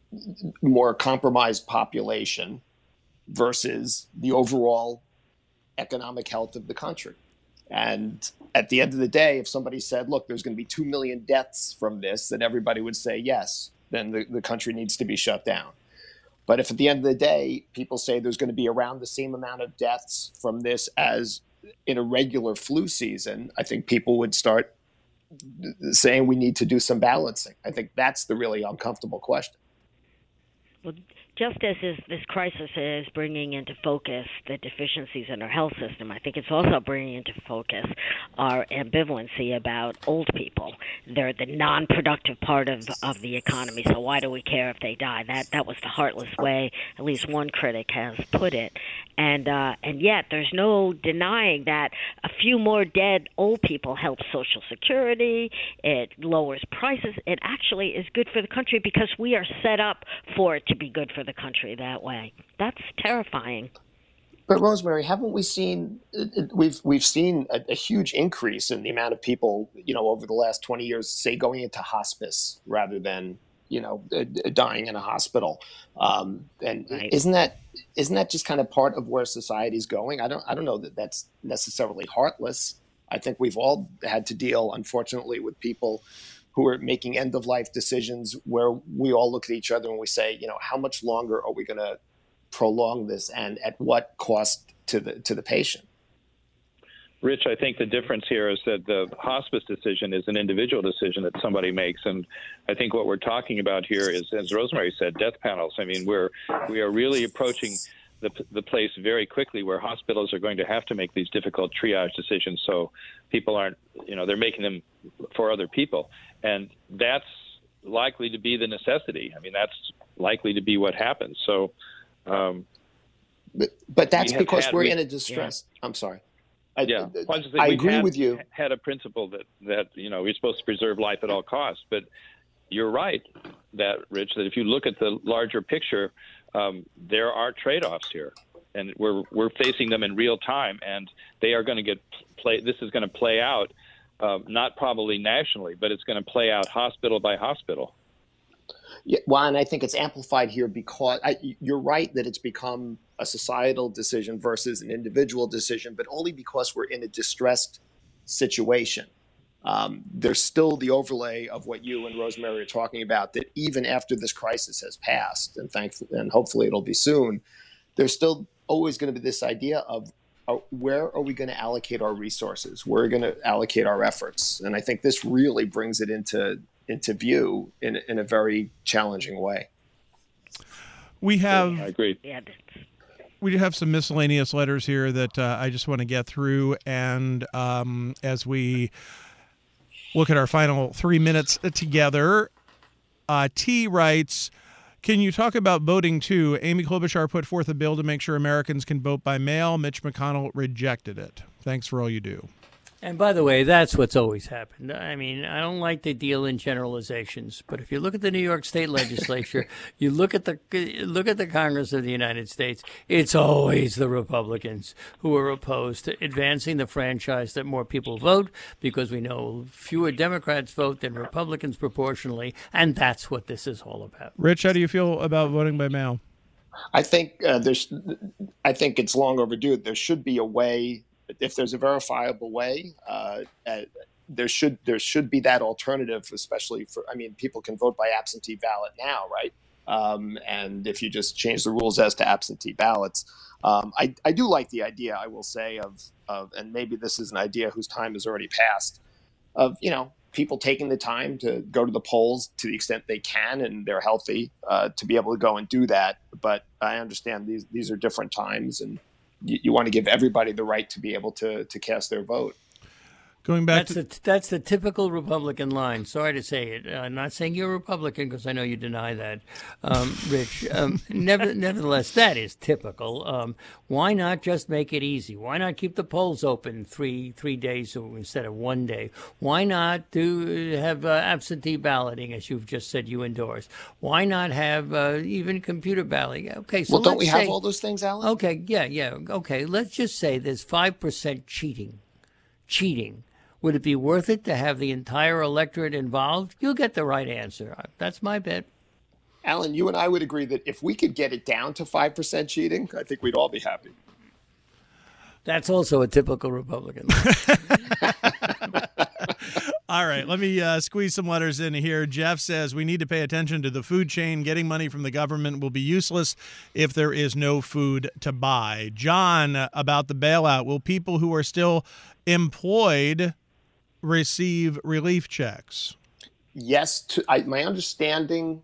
D: more compromised population versus the overall economic health of the country. And at the end of the day, if somebody said, look, there's going to be two million deaths from this, then everybody would say yes, then the, the country needs to be shut down. But if at the end of the day, people say there's going to be around the same amount of deaths from this as in a regular flu season, I think people would start saying we need to do some balancing. I think that's the really uncomfortable question.
E: Well, just as this, this crisis is bringing into focus the deficiencies in our health system, I think it's also bringing into focus our ambivalency about old people. They're the non-productive part of, of the economy, so why do we care if they die? That that was the heartless way, at least one critic has put it. And uh, and yet there's no denying that a few more dead old people helps Social Security, it lowers prices, it actually is good for the country because we are set up for it to be good for the country that way. That's terrifying.
D: But Rosemary, haven't we seen we've we've seen a, a huge increase in the amount of people, you know, over the last twenty years, say going into hospice rather than, you know, dying in a hospital. Um, and
E: Right.
D: isn't that isn't that just kind of part of where society's going? I don't I don't know that that's necessarily heartless. I think we've all had to deal, unfortunately, with people who are making end of life decisions where we all look at each other and we say, you know, how much longer are we going to prolong this, and at what cost to the to the patient?
B: Rich, I think the difference here is that the hospice decision is an individual decision that somebody makes, and I think what we're talking about here is, as Rosemary said, death panels. I mean, we're we are really approaching the the place very quickly where hospitals are going to have to make these difficult triage decisions. So people aren't, you know, they're making them for other people, and that's likely to be the necessity. I mean, that's likely to be what happens. So. Um,
D: But, but that's
B: We have
D: because
B: had-
D: we're
B: we-
D: in a distress. I'm sorry. I,
B: Yeah,
D: I,
B: Well, I, just think
D: I
B: we've
D: agree
B: had,
D: with you.
B: Had a principle that that you know we're supposed to preserve life at all costs, but you're right that Rich, that if you look at the larger picture, um, there are trade-offs here, and we're we're facing them in real time, and they are going to get play. This is going to play out, uh, not probably nationally, but it's going to play out hospital by hospital.
D: Yeah, well, and I think it's amplified here because I, you're right that it's become a societal decision versus an individual decision, but only because we're in a distressed situation. Um, there's still the overlay of what you and Rosemary are talking about, that even after this crisis has passed, and thankfully, and hopefully it'll be soon, there's still always going to be this idea of uh, where are we going to allocate our resources? Where are we going to allocate our efforts? And I think this really brings it into into view in in a very challenging way.
A: We have
B: I agree.
E: Yeah, that's-
A: we have some miscellaneous letters here that uh, I just want to get through, and um, as we look at our final three minutes together. Uh, T writes, can you talk about voting too? Amy Klobuchar put forth a bill to make sure Americans can vote by mail. Mitch McConnell rejected it. Thanks for all you do.
C: And by the way, that's what's always happened. I mean, I don't like to deal in generalizations, but if you look at the New York State Legislature, you look at the look at the Congress of the United States, it's always the Republicans who are opposed to advancing the franchise that more people vote, because we know fewer Democrats vote than Republicans proportionally, and that's what this is all about.
A: Rich, how do you feel about voting by mail?
D: I think uh, there's. I think it's long overdue. There should be a way. If there's a verifiable way, uh, uh, there should there should be that alternative, especially for. I mean, people can vote by absentee ballot now, right? Um, and if you just change the rules as to absentee ballots, um, I, I do like the idea. I will say of of, and maybe this is an idea whose time has already passed. Of you know, people taking the time to go to the polls to the extent they can and they're healthy uh, to be able to go and do that. But I understand these these are different times and. You, you want to give everybody the right to be able to to cast their vote.
A: Going back
C: that's
A: to
C: the, that's the typical Republican line. Sorry to say it. I'm not saying you're a Republican because I know you deny that, um, Rich. Um, never, nevertheless, that is typical. Um, why not just make it easy? Why not keep the polls open three three days instead of one day? Why not do have uh, absentee balloting, as you've just said you endorse? Why not have uh, even computer balloting? Okay, so
D: well, don't
C: let's
D: we
C: say,
D: have all those things, Alan?
C: Okay, yeah, yeah. Okay, let's just say there's five percent cheating. Cheating. Would it be worth it to have the entire electorate involved? You'll get the right answer. That's my bet.
D: Alan, you and I would agree that if we could get it down to five percent cheating, I think we'd all be happy.
C: That's also a typical Republican.
A: All right, let me uh, squeeze some letters in here. Jeff says we need to pay attention to the food chain. Getting money from the government will be useless if there is no food to buy. John, about the bailout, will people who are still employed receive relief checks?
D: Yes. To, I, my understanding,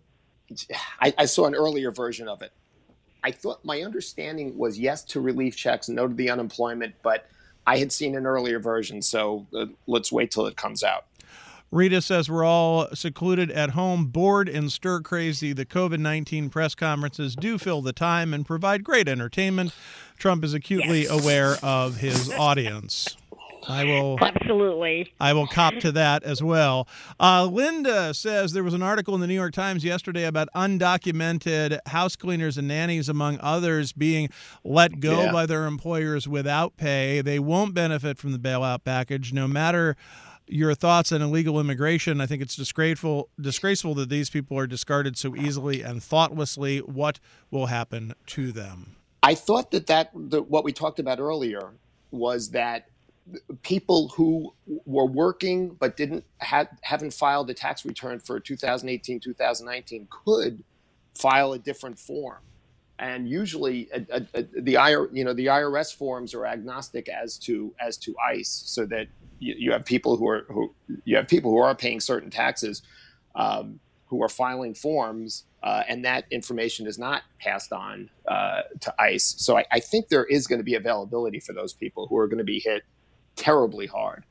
D: I, I saw an earlier version of it. I thought my understanding was yes to relief checks, no to the unemployment, but I had seen an earlier version, so uh, let's wait till it comes out.
A: Rita says we're all secluded at home, bored and stir crazy. The COVID nineteen press conferences do fill the time and provide great entertainment. Trump is acutely yes. aware of his audience. I will
E: absolutely.
A: I will cop to that as well. Uh, Linda says there was an article in the New York Times yesterday about undocumented house cleaners and nannies, among others, being let go
D: yeah.
A: by their employers without pay. They won't benefit from the bailout package, no matter your thoughts on illegal immigration. I think it's disgraceful disgraceful that these people are discarded so easily and thoughtlessly. What will happen to them?
D: I thought that, that the, what we talked about earlier was that people who were working but didn't have haven't filed a tax return for two thousand eighteen, two thousand nineteen could file a different form. And usually a, a, a, the I R, you know, the I R S forms are agnostic as to as to ICE, so that you, you have people who are who you have people who are paying certain taxes um, who are filing forms, uh, and that information is not passed on uh, to ICE. So I, I think there is going to be availability for those people who are going to be hit terribly hard.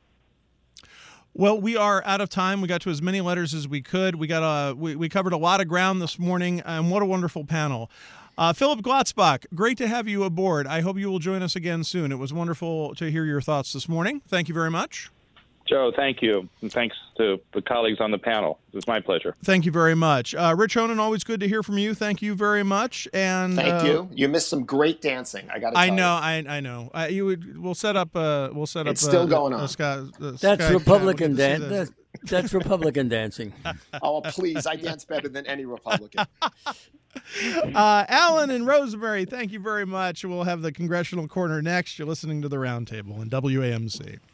A: Well, we are out of time. We got to as many letters as we could. We got a we, we covered a lot of ground this morning, and what a wonderful panel. Uh, Philip Glotzbach, great to have you aboard. I hope you will join us again soon. It was wonderful to hear your thoughts this morning. Thank you very much.
B: Joe, thank you. And thanks to the colleagues on the panel. It was my pleasure.
A: Thank you very much. Uh, Rich Honan, always good to hear from you. Thank you very much. And
D: Thank
A: uh,
D: you. You missed some great dancing. I got to tell
A: I know,
D: you.
A: I I know. Uh, you would. We'll set up. Uh, we'll set up.
D: It's still
A: uh,
D: going
A: a,
D: on.
A: a sky, a
C: That's
A: sky,
C: Republican
A: uh,
C: dan- that's, that's Republican dancing.
D: Oh, please. I dance better than any Republican.
A: uh, Alan and Rosemary, thank you very much. We'll have the Congressional Corner next. You're listening to the Roundtable on W A M C.